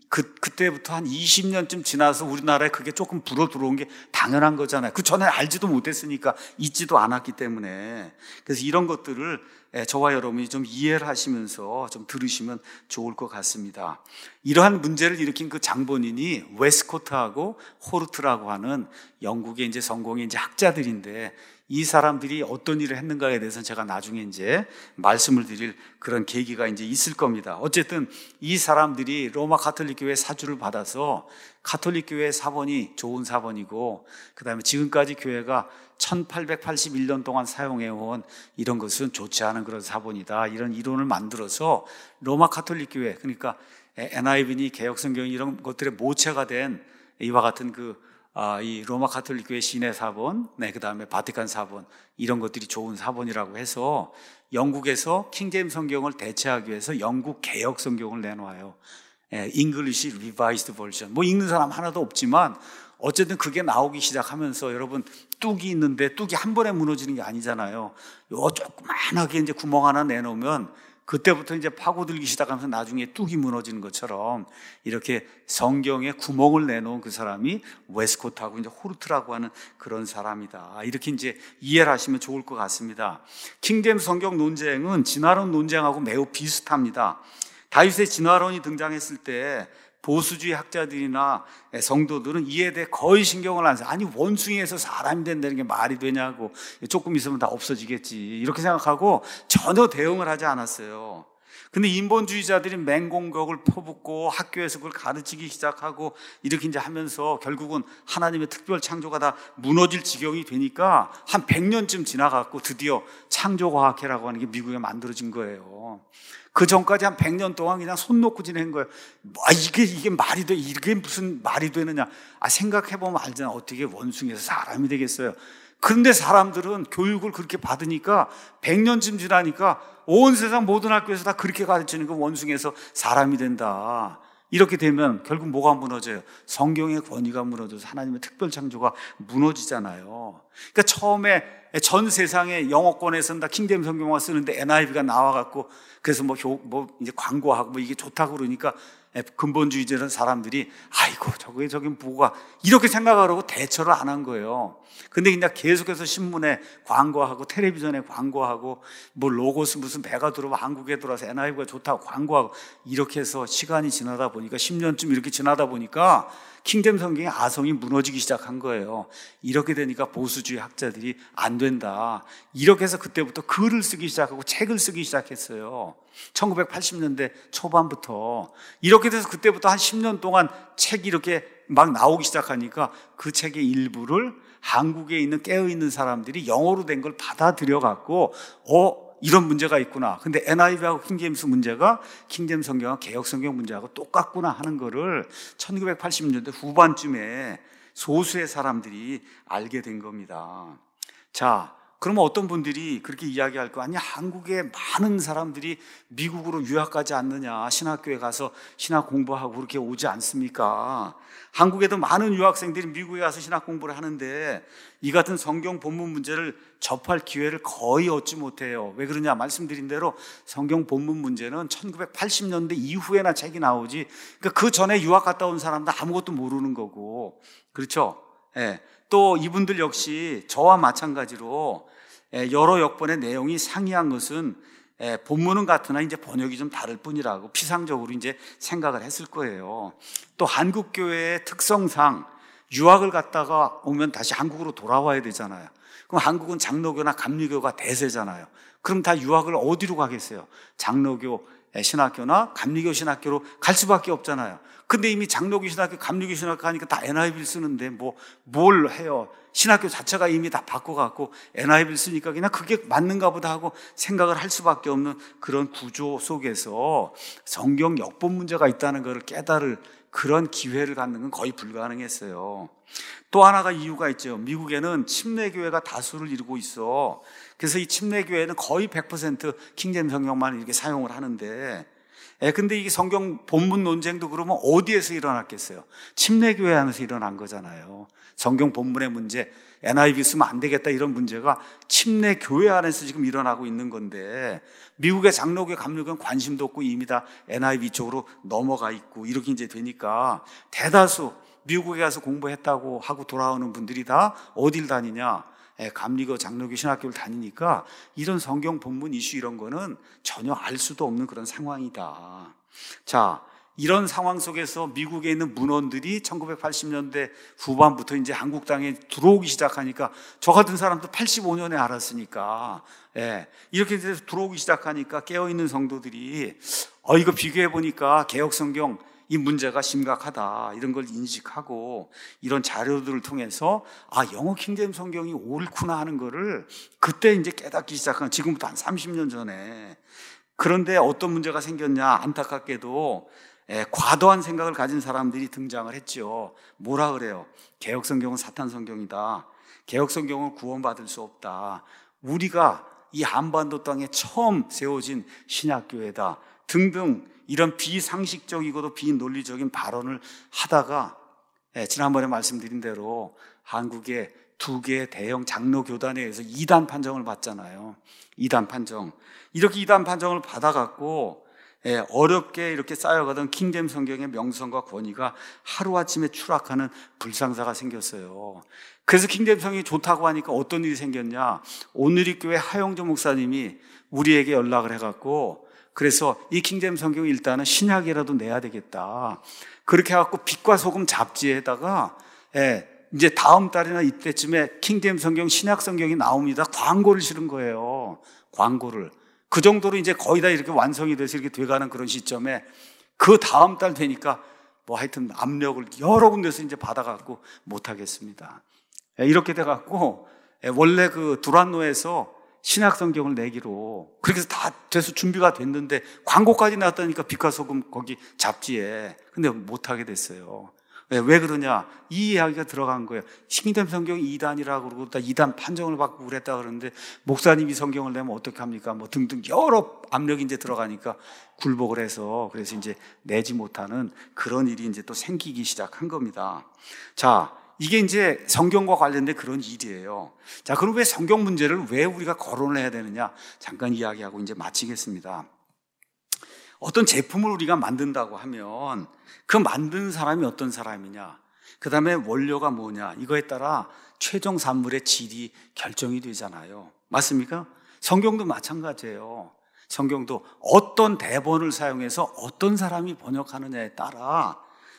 그때부터 한 20년쯤 지나서 우리나라에 그게 조금 불어 들어온 게 당연한 거잖아요. 그 전에 알지도 못했으니까 있지도 않았기 때문에. 그래서 이런 것들을 저와 여러분이 좀 이해를 하시면서 좀 들으시면 좋을 것 같습니다. 이러한 문제를 일으킨 그 장본인이 웨스코트하고 호르트라고 하는 영국의 이제 성공의 이제 학자들인데 이 사람들이 어떤 일을 했는가에 대해서는 제가 나중에 이제 말씀을 드릴 그런 계기가 이제 있을 겁니다. 어쨌든 이 사람들이 로마 가톨릭 교회 사주를 받아서 가톨릭 교회의 사본이 좋은 사본이고 그 다음에 지금까지 교회가 1881년 동안 사용해온 이런 것은 좋지 않은 그런 사본이다. 이런 이론을 만들어서 로마 가톨릭 교회, 그러니까 NIV니 개혁성경이 이런 것들의 모체가 된 이와 같은 이 로마 가톨릭 교회 시내 사본, 그 다음에 바티칸 사본, 이런 것들이 좋은 사본이라고 해서 영국에서 킹제임스 성경을 대체하기 위해서 영국 개혁 성경을 내놓아요. English Revised Version. 뭐 읽는 사람 하나도 없지만 어쨌든 그게 나오기 시작하면서 여러분 뚝이 있는데 뚝이 한 번에 무너지는 게 아니잖아요. 요 조그만하게 이제 구멍 하나 내놓으면 그때부터 이제 파고들기 시작하면서 나중에 뚝이 무너지는 것처럼 이렇게 성경에 구멍을 내놓은 그 사람이 웨스코트하고 이제 호르트라고 하는 그런 사람이다. 이렇게 이제 이해를 하시면 좋을 것 같습니다. 킹제임스 성경 논쟁은 진화론 논쟁하고 매우 비슷합니다. 다윗의 진화론이 등장했을 때 보수주의 학자들이나 성도들은 이에 대해 거의 신경을 안 써요. 아니 원숭이에서 사람이 된다는 게 말이 되냐고, 조금 있으면 다 없어지겠지 이렇게 생각하고 전혀 대응을 하지 않았어요. 근데 인본주의자들이 맹공격을 퍼붓고 학교에서 그걸 가르치기 시작하고 이렇게 이제 하면서 결국은 하나님의 특별 창조가 다 무너질 지경이 되니까 한 100년쯤 지나갔고 드디어 창조과학회라고 하는 게 미국에 만들어진 거예요. 그 전까지 한 100년 동안 그냥 손 놓고 지낸 거예요. 이게 말이 돼? 이게 무슨 말이 되느냐? 생각해보면 알잖아. 어떻게 원숭이에서 사람이 되겠어요? 그런데 사람들은 교육을 그렇게 받으니까 100년쯤 지나니까 온 세상 모든 학교에서 다 그렇게 가르치는 거 원숭이에서 사람이 된다. 이렇게 되면 결국 뭐가 무너져요? 성경의 권위가 무너져서 하나님의 특별 창조가 무너지잖아요. 그러니까 처음에 전 세상의 영어권에서는 다 킹제임스 성경만 쓰는데 NIV가 나와갖고 그래서 뭐 이제 광고하고 뭐 이게 좋다고 그러니까 근본주의자는 사람들이 아이고 저긴 뭐가 이렇게 생각하려고 대처를 안 한 거예요. 근데 그냥 계속해서 신문에 광고하고 텔레비전에 광고하고 뭐 로고스 무슨 배가 들어와 한국에 들어와서 NIV가 좋다고 광고하고 이렇게 해서 시간이 지나다 보니까 10년쯤 이렇게 지나다 보니까 킹제임스 성경의 아성이 무너지기 시작한 거예요. 이렇게 되니까 보수주의 학자들이 안 된다. 이렇게 해서 그때부터 글을 쓰기 시작하고 책을 쓰기 시작했어요. 1980년대 초반부터. 이렇게 돼서 그때부터 한 10년 동안 책이 이렇게 막 나오기 시작하니까 그 책의 일부를 한국에 있는 깨어있는 사람들이 영어로 된 걸 받아들여갖고 이런 문제가 있구나. 근데 NIV하고 킹제임스 문제가 킹제임스 성경과 개혁 성경 문제하고 똑같구나 하는 거를 1980년대 후반쯤에 소수의 사람들이 알게 된 겁니다. 자, 그러면 어떤 분들이 그렇게 이야기할 거 아니야? 한국에 많은 사람들이 미국으로 유학 가지 않느냐? 신학교에 가서 신학 공부하고 그렇게 오지 않습니까? 한국에도 많은 유학생들이 미국에 가서 신학 공부를 하는데 이 같은 성경 본문 문제를 접할 기회를 거의 얻지 못해요. 왜 그러냐? 말씀드린 대로 성경 본문 문제는 1980년대 이후에나 책이 나오지, 그러니까 그 전에 유학 갔다 온 사람도 아무것도 모르는 거고, 그렇죠? 또 이분들 역시 저와 마찬가지로 여러 역본의 내용이 상이한 것은 본문은 같으나 이제 번역이 좀 다를 뿐이라고 피상적으로 이제 생각을 했을 거예요. 또 한국 교회의 특성상 유학을 갔다가 오면 다시 한국으로 돌아와야 되잖아요. 그럼 한국은 장로교나 감리교가 대세잖아요. 그럼 다 유학을 어디로 가겠어요? 장로교, 신학교나 감리교 신학교로 갈 수밖에 없잖아요. 근데 이미 장로교 신학교, 감리교 신학교 하니까 다 NIV를 쓰는데 뭘 해요? 신학교 자체가 이미 다 바꿔갖고 NIV를 쓰니까 그냥 그게 맞는가 보다 하고 생각을 할 수밖에 없는 그런 구조 속에서 성경 역본 문제가 있다는 것을 깨달을 그런 기회를 갖는 건 거의 불가능했어요. 또 하나가 이유가 있죠. 미국에는 침례교회가 다수를 이루고 있어. 그래서 이 침례교회는 거의 100% 킹제임스 성경만 이렇게 사용을 하는데, 근데 이게 성경 본문 논쟁도 그러면 어디에서 일어났겠어요? 침례교회 안에서 일어난 거잖아요. 성경 본문의 문제, NIV 쓰면 안 되겠다 이런 문제가 침례교회 안에서 지금 일어나고 있는 건데, 미국의 장로교, 감리교는 관심도 없고 이미 다 NIV 쪽으로 넘어가 있고 이렇게 이제 되니까 대다수 미국에 가서 공부했다고 하고 돌아오는 분들이 다 어딜 다니냐? 감리교, 장로교, 신학교를 다니니까 이런 성경 본문 이슈 이런 거는 전혀 알 수도 없는 그런 상황이다. 자, 이런 상황 속에서 미국에 있는 문헌들이 1980년대 후반부터 이제 한국 땅에 들어오기 시작하니까 저 같은 사람도 85년에 알았으니까 이렇게 들어오기 시작하니까 깨어있는 성도들이 이거 비교해 보니까 개혁 성경 이 문제가 심각하다 이런 걸 인식하고 이런 자료들을 통해서 영어 킹제임스 성경이 옳구나 하는 거를 그때 이제 깨닫기 시작한, 지금부터 한 30년 전에. 그런데 어떤 문제가 생겼냐, 안타깝게도 과도한 생각을 가진 사람들이 등장을 했죠. 뭐라 그래요? 개혁 성경은 사탄 성경이다. 개혁 성경은 구원받을 수 없다. 우리가 이 한반도 땅에 처음 세워진 신약교회다 등등 이런 비상식적이고도 비논리적인 발언을 하다가 지난번에 말씀드린 대로 한국의 2개의 대형 장로 교단에 의해서 이단 판정을 받잖아요. 이단 판정. 이렇게 이단 판정을 받아갖고 어렵게 이렇게 쌓여가던 킹제임스 성경의 명성과 권위가 하루아침에 추락하는 불상사가 생겼어요. 그래서 킹제임스 성경이 좋다고 하니까 어떤 일이 생겼냐, 오누리교회 하영조 목사님이 우리에게 연락을 해갖고, 그래서 이 킹제임스 성경을 일단은 신약이라도 내야 되겠다. 그렇게 해갖고 빛과 소금 잡지에다가 이제 다음 달이나 이때쯤에 킹제임스 성경, 신약 성경이 나옵니다. 광고를 실은 거예요. 광고를. 그 정도로 이제 거의 다 이렇게 완성이 돼서 이렇게 돼가는 그런 시점에 그 다음 달 되니까 하여튼 압력을 여러 군데서 이제 받아갖고 못하겠습니다. 이렇게 돼갖고 원래 그 두란노에서 신약 성경을 내기로 그렇게 해서 다 돼서 준비가 됐는데 광고까지 나왔다니까 빛과 소금 거기 잡지에. 근데 못하게 됐어요. 왜 그러냐? 이 이야기가 들어간 거예요. 킹제임스 성경이 이단이라고 그러고 다 이단 판정을 받고 그랬다 그러는데 목사님이 성경을 내면 어떻게 합니까? 등등 여러 압력이 이제 들어가니까 굴복을 해서 그래서 이제 내지 못하는 그런 일이 이제 또 생기기 시작한 겁니다. 자, 이게 이제 성경과 관련된 그런 일이에요. 자, 그럼 왜 성경 문제를 왜 우리가 거론을 해야 되느냐? 잠깐 이야기하고 이제 마치겠습니다. 어떤 제품을 우리가 만든다고 하면 그 만드는 사람이 어떤 사람이냐, 그 다음에 원료가 뭐냐, 이거에 따라 최종 산물의 질이 결정이 되잖아요. 맞습니까? 성경도 마찬가지예요. 성경도 어떤 대본을 사용해서 어떤 사람이 번역하느냐에 따라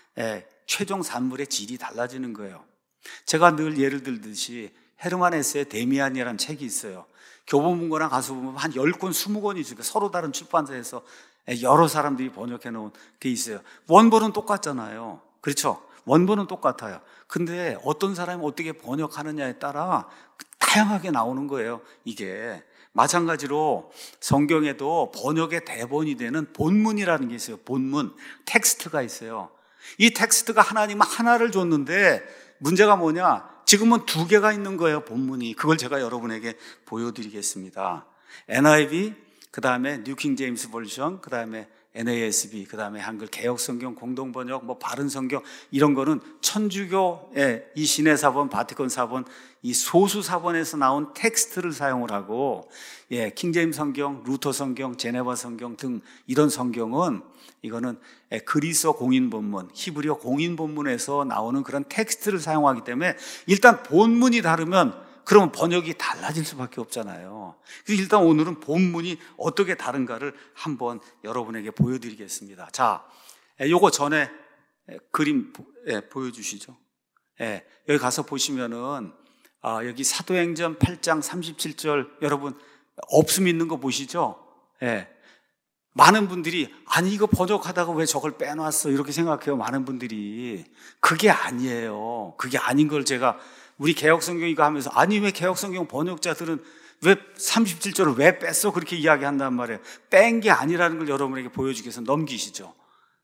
최종 산물의 질이 달라지는 거예요. 제가 늘 예를 들듯이 헤르만 헤세의 데미안이라는 책이 있어요. 교보문고나 가서 보면 한 10권, 20권이 있어요. 서로 다른 출판사에서 여러 사람들이 번역해 놓은 게 있어요. 원본은 똑같잖아요. 그렇죠? 원본은 똑같아요. 근데 어떤 사람이 어떻게 번역하느냐에 따라 다양하게 나오는 거예요. 이게 마찬가지로 성경에도 번역의 대본이 되는 본문이라는 게 있어요. 본문, 텍스트가 있어요. 이 텍스트가 하나님은 하나를 줬는데 문제가 뭐냐? 지금은 2개가 있는 거예요, 본문이. 그걸 제가 여러분에게 보여드리겠습니다. NIV, 그 다음에 뉴 킹 제임스 버전, 그 다음에 NASB, 그 다음에 한글 개혁성경, 공동번역, 바른성경, 이런 거는 천주교의 이 시내사본, 바티칸 사본, 이 소수 사본에서 나온 텍스트를 사용을 하고, 킹제임스 성경, 루터 성경, 제네바 성경 등 이런 성경은 이거는 그리스어 공인본문, 히브리어 공인본문에서 나오는 그런 텍스트를 사용하기 때문에 일단 본문이 다르면 그러면 번역이 달라질 수밖에 없잖아요. 그래서 일단 오늘은 본문이 어떻게 다른가를 한번 여러분에게 보여드리겠습니다. 자, 요거 전에 그림 보여주시죠. 여기 가서 보시면은 여기 사도행전 8장 37절 여러분 없음 있는 거 보시죠? 많은 분들이 아니 이거 번역하다가 왜 저걸 빼놨어 이렇게 생각해요. 많은 분들이. 그게 아니에요. 그게 아닌 걸 제가 우리 개혁성경 이거 하면서 아니 왜 개혁성경 번역자들은 왜 37절을 왜 뺐어 그렇게 이야기한단 말이에요. 뺀 게 아니라는 걸 여러분에게 보여주기 위해서 넘기시죠.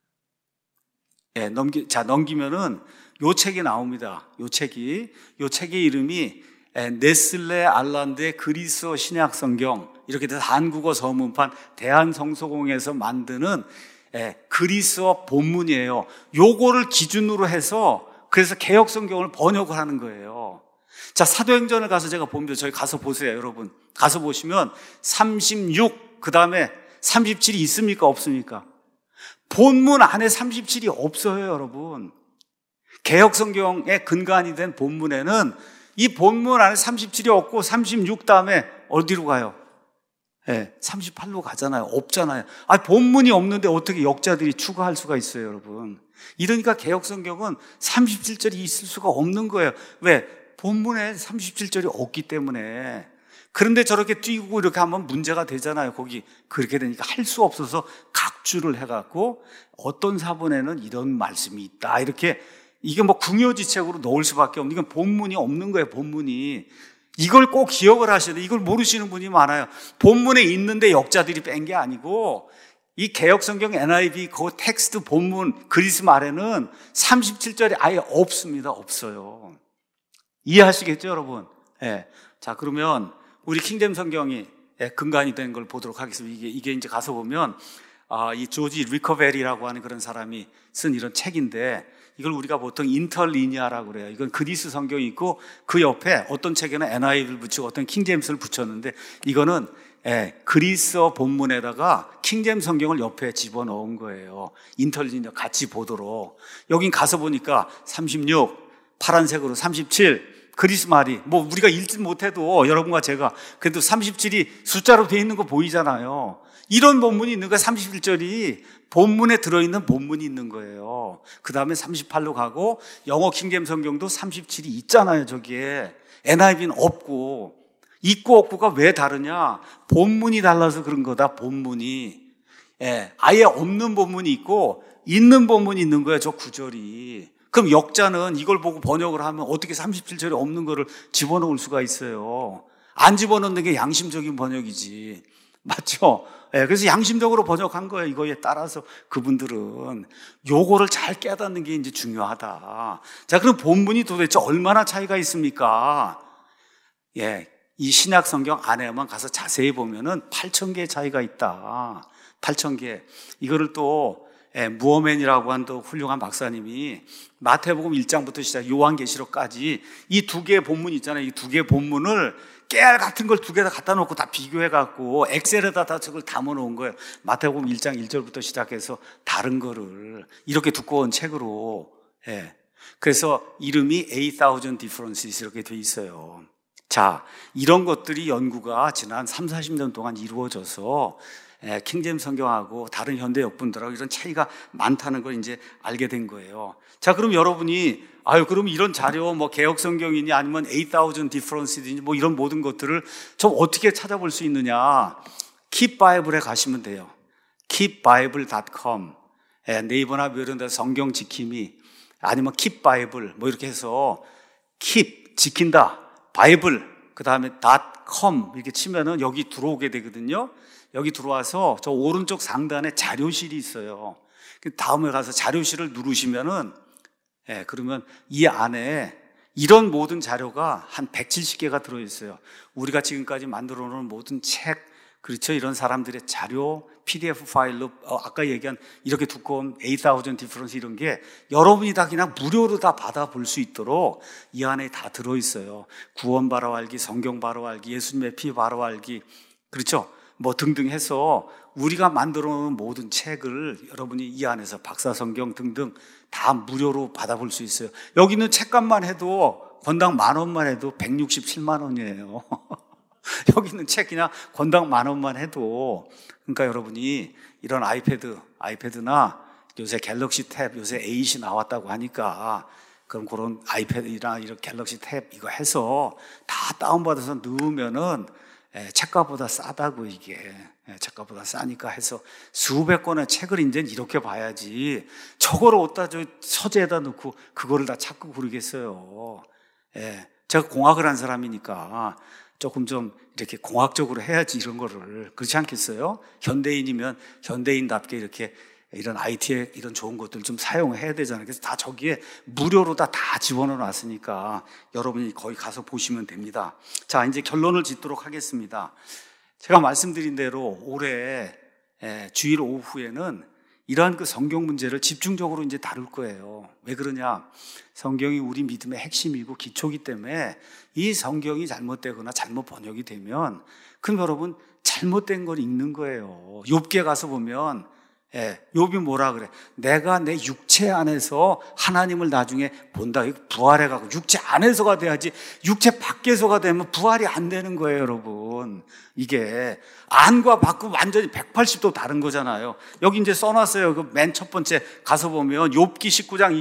넘기면은 요 책이 나옵니다. 요 책의 이름이 네슬레 알란드의 그리스어 신약 성경 이렇게 돼서 한국어 서문판 대한성서공에서 만드는 그리스어 본문이에요. 요거를 기준으로 해서 그래서 개혁 성경을 번역을 하는 거예요. 자, 사도행전을 가서 제가 봅니다. 저희 가서 보세요, 여러분. 가서 보시면 36 그다음에 37이 있습니까, 없습니까? 본문 안에 37이 없어요, 여러분. 개혁 성경의 근간이 된 본문에는 이 본문 안에 37이 없고 36 다음에 어디로 가요? 38로 가잖아요. 없잖아요. 본문이 없는데 어떻게 역자들이 추가할 수가 있어요, 여러분. 이러니까 개혁 성경은 37절이 있을 수가 없는 거예요. 왜? 본문에 37절이 없기 때문에. 그런데 저렇게 띄고 이렇게 하면 문제가 되잖아요. 거기 그렇게 되니까 할 수 없어서 각주를 해갖고 어떤 사본에는 이런 말씀이 있다. 이렇게 이게 뭐 궁여지책으로 넣을 수밖에 없는, 이건 본문이 없는 거예요, 본문이. 이걸 꼭 기억을 하셔야 돼요. 이걸 모르시는 분이 많아요. 본문에 있는데 역자들이 뺀 게 아니고 이 개혁성경 NIV 그 텍스트 본문 그리스 말에는 37절이 아예 없습니다. 없어요. 이해하시겠죠, 여러분? 자, 그러면 우리 킹잼 성경이 근간이 된 걸 보도록 하겠습니다. 이게 이제 가서 보면 이 조지 리커베리라고 하는 그런 사람이 쓴 이런 책인데 이걸 우리가 보통 인터리니아라고 그래요. 이건 그리스 성경이 있고 그 옆에 어떤 책에는 NIV를 붙이고 어떤 킹제임스를 붙였는데 이거는 그리스어 본문에다가 킹제임 성경을 옆에 집어넣은 거예요. 인터리니아 같이 보도록. 여긴 가서 보니까 36 파란색으로 37 그리스 말이 뭐 우리가 읽지 못해도 여러분과 제가 그래도 37이 숫자로 돼 있는 거 보이잖아요. 이런 본문이 있는 거예요. 31절이 본문에 들어있는 본문이 있는 거예요. 그 다음에 38로 가고 영어 킹제임 성경도 37이 있잖아요. 저기에 NIV는 없고 있고 없고가 왜 다르냐? 본문이 달라서 그런 거다. 본문이 아예 없는 본문이 있고 있는 본문이 있는 거예요. 저 구절이. 그럼 역자는 이걸 보고 번역을 하면 어떻게 37절에 없는 거를 집어넣을 수가 있어요? 안 집어넣는 게 양심적인 번역이지. 맞죠? 그래서 양심적으로 번역한 거예요. 이거에 따라서 그분들은 요거를 잘 깨닫는 게 이제 중요하다. 자, 그럼 본문이 도대체 얼마나 차이가 있습니까? 이 신약 성경 안에만 가서 자세히 보면은 8,000개의 차이가 있다. 8,000개. 이거를 또 무어맨이라고 한 또 훌륭한 박사님이 마태복음 1장부터 시작 요한계시록까지 이 두 개의 본문 있잖아요. 이 두 개의 본문을 깨알 같은 걸 두 개 다 갖다 놓고 다 비교해갖고 엑셀에다 다 저걸 담아 놓은 거예요. 마태복음 1장 1절부터 시작해서 다른 거를 이렇게 두꺼운 책으로. 그래서 이름이 8,000 differences 이렇게 돼 있어요. 자, 이런 것들이 연구가 지난 30-40년 동안 이루어져서 킹제임 성경하고 다른 현대 역분들하고 이런 차이가 많다는 걸 이제 알게 된 거예요. 자, 그럼 여러분이 그럼 이런 자료 뭐 개혁 성경이니 아니면 8,000 differences니 뭐 이런 모든 것들을 좀 어떻게 찾아볼 수 있느냐? Keep Bible에 가시면 돼요. keepbible.com. 네이버나 뭐 이런 데 성경 지킴이 아니면 Keep Bible 뭐 이렇게 해서 keep 지킨다. 바이블 그다음에 .com 이렇게 치면은 여기 들어오게 되거든요. 여기 들어와서 저 오른쪽 상단에 자료실이 있어요. 다음에 가서 자료실을 누르시면은 그러면 이 안에 이런 모든 자료가 한 170개가 들어있어요. 우리가 지금까지 만들어 놓은 모든 책, 그렇죠? 이런 사람들의 자료, PDF 파일로 아까 얘기한 이렇게 두꺼운 8,000 difference 이런 게 여러분이 다 그냥 무료로 다 받아볼 수 있도록 이 안에 다 들어있어요. 구원 바로 알기, 성경 바로 알기, 예수님의 피 바로 알기, 그렇죠? 뭐 등등 해서 우리가 만들어 놓은 모든 책을 여러분이 이 안에서 박사 성경 등등 다 무료로 받아볼 수 있어요. 여기 있는 책값만 해도 권당 10,000원만 해도 167만 원이에요. 여기 있는 책 그냥 권당 10,000원만 해도. 그러니까 여러분이 이런 아이패드나 요새 갤럭시 탭, 요새 8이 나왔다고 하니까 그럼 그런 아이패드나 이런 갤럭시 탭 이거 해서 다 다운받아서 넣으면은 책값보다 싸다고 이게. 책값보다 싸니까 해서 수백 권의 책을 이제 이렇게 봐야지 저거를 어디다 저 서재에다 넣고 그거를 다 찾고 그러겠어요. 제가 공학을 한 사람이니까 조금 좀 이렇게 공학적으로 해야지 이런 거를. 그렇지 않겠어요? 현대인이면 현대인답게 이렇게 이런 IT에 이런 좋은 것들 좀 사용해야 되잖아요. 그래서 다 저기에 무료로 다 집어넣어 놨으니까 여러분이 거기 가서 보시면 됩니다. 자, 이제 결론을 짓도록 하겠습니다. 제가 말씀드린 대로 올해 주일 오후에는 이러한 그 성경 문제를 집중적으로 이제 다룰 거예요. 왜 그러냐? 성경이 우리 믿음의 핵심이고 기초이기 때문에 이 성경이 잘못되거나 잘못 번역이 되면 그럼 여러분 잘못된 걸 읽는 거예요. 욥기에 가서 보면 욥이 뭐라 그래? 내가 내 육체 안에서 하나님을 나중에 본다. 부활해가고 육체 안에서가 돼야지 육체 밖에서가 되면 부활이 안 되는 거예요, 여러분. 이게 안과 밖은 완전히 180도 다른 거잖아요. 여기 이제 써놨어요. 그 맨 첫 번째 가서 보면 욥기 19장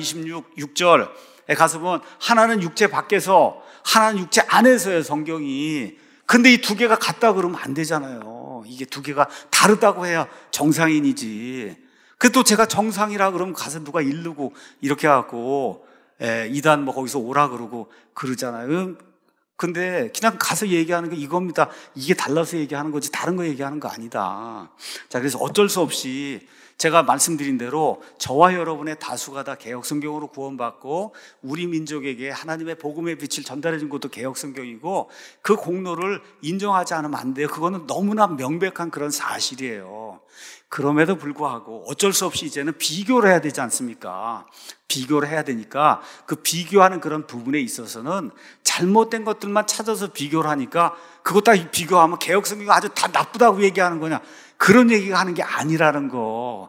26절에 가서 보면 하나는 육체 밖에서 하나는 육체 안에서예요, 성경이. 근데 이 두 개가 같다 그러면 안 되잖아요. 이게 두 개가 다르다고 해야 정상인이지. 그 또 제가 정상이라 그러면 가서 누가 이르고 이렇게 해갖고 이단 뭐 거기서 오라 그러고 그러잖아요. 근데 그냥 가서 얘기하는 게 이겁니다. 이게 달라서 얘기하는 거지 다른 거 얘기하는 거 아니다. 자, 그래서 어쩔 수 없이 제가 말씀드린 대로 저와 여러분의 다수가 다 개역성경으로 구원받고 우리 민족에게 하나님의 복음의 빛을 전달해 준 것도 개역성경이고 그 공로를 인정하지 않으면 안 돼요. 그거는 너무나 명백한 그런 사실이에요. 그럼에도 불구하고 어쩔 수 없이 이제는 비교를 해야 되지 않습니까? 비교를 해야 되니까 그 비교하는 그런 부분에 있어서는 잘못된 것들만 찾아서 비교를 하니까 그것 다 비교하면 개역성경이 아주 다 나쁘다고 얘기하는 거냐? 그런 얘기가 하는 게 아니라는 거.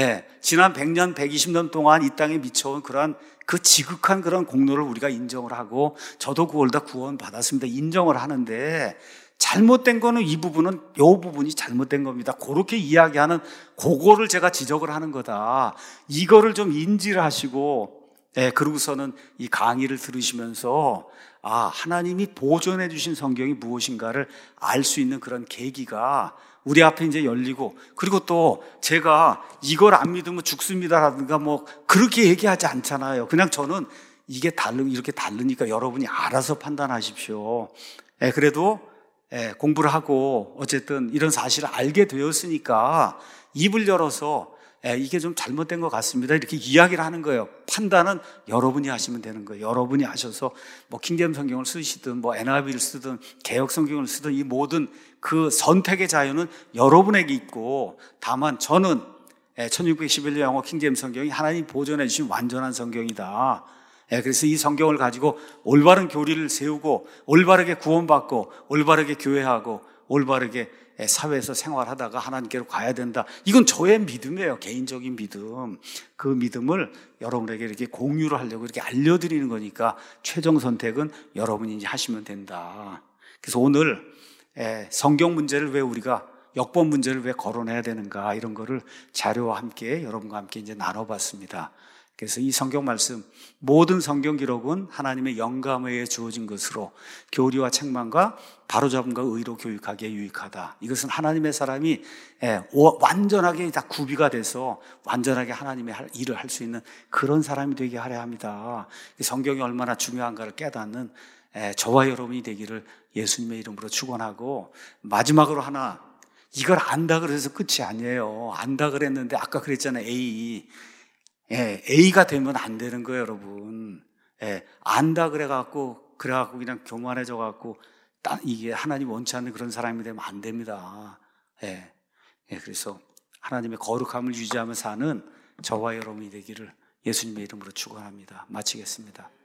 지난 100년, 120년 동안 이 땅에 미쳐온 그런 그 지극한 그런 공로를 우리가 인정을 하고 저도 그걸 다 구원받았습니다. 인정을 하는데 잘못된 거는 이 부분은 이 부분이 잘못된 겁니다. 그렇게 이야기하는 그거를 제가 지적을 하는 거다. 이거를 좀 인지를 하시고 그러고서는 이 강의를 들으시면서 하나님이 보존해 주신 성경이 무엇인가를 알 수 있는 그런 계기가 우리 앞에 이제 열리고, 그리고 또 제가 이걸 안 믿으면 죽습니다라든가 뭐 그렇게 얘기하지 않잖아요. 그냥 저는 이게 이렇게 다르니까 여러분이 알아서 판단하십시오. 그래도 공부를 하고 어쨌든 이런 사실을 알게 되었으니까 입을 열어서 이게 좀 잘못된 것 같습니다. 이렇게 이야기를 하는 거예요. 판단은 여러분이 하시면 되는 거예요. 여러분이 하셔서 뭐 킹제임 성경을 쓰시든 뭐 NIV를 쓰든 개역 성경을 쓰든 이 모든 그 선택의 자유는 여러분에게 있고, 다만 저는 1611년 영어 킹제임 성경이 하나님 보존해 주신 완전한 성경이다. 그래서 이 성경을 가지고 올바른 교리를 세우고 올바르게 구원받고 올바르게 교회하고 올바르게 사회에서 생활하다가 하나님께로 가야 된다. 이건 저의 믿음이에요. 개인적인 믿음. 그 믿음을 여러분에게 이렇게 공유를 하려고 이렇게 알려드리는 거니까 최종 선택은 여러분이 이제 하시면 된다. 그래서 오늘 성경 문제를 왜 우리가 역번 문제를 왜 거론해야 되는가, 이런 거를 자료와 함께 여러분과 함께 이제 나눠봤습니다. 그래서 이 성경 말씀, 모든 성경 기록은 하나님의 영감에 의해 주어진 것으로 교리와 책망과 바로잡음과 의로 교육하기에 유익하다. 이것은 하나님의 사람이 완전하게 다 구비가 돼서 완전하게 하나님의 일을 할 수 있는 그런 사람이 되게 하려 합니다. 성경이 얼마나 중요한가를 깨닫는 저와 여러분이 되기를 예수님의 이름으로 축원하고, 마지막으로 하나, 이걸 안다 그래서 끝이 아니에요. 안다 그랬는데 아까 그랬잖아요. A가 되면 안 되는 거예요, 여러분. 안다 그래갖고 그냥 교만해져갖고 이게 하나님 원치 않는 그런 사람이 되면 안 됩니다. 그래서 하나님의 거룩함을 유지하며 사는 저와 여러분이 되기를 예수님의 이름으로 축원합니다. 마치겠습니다.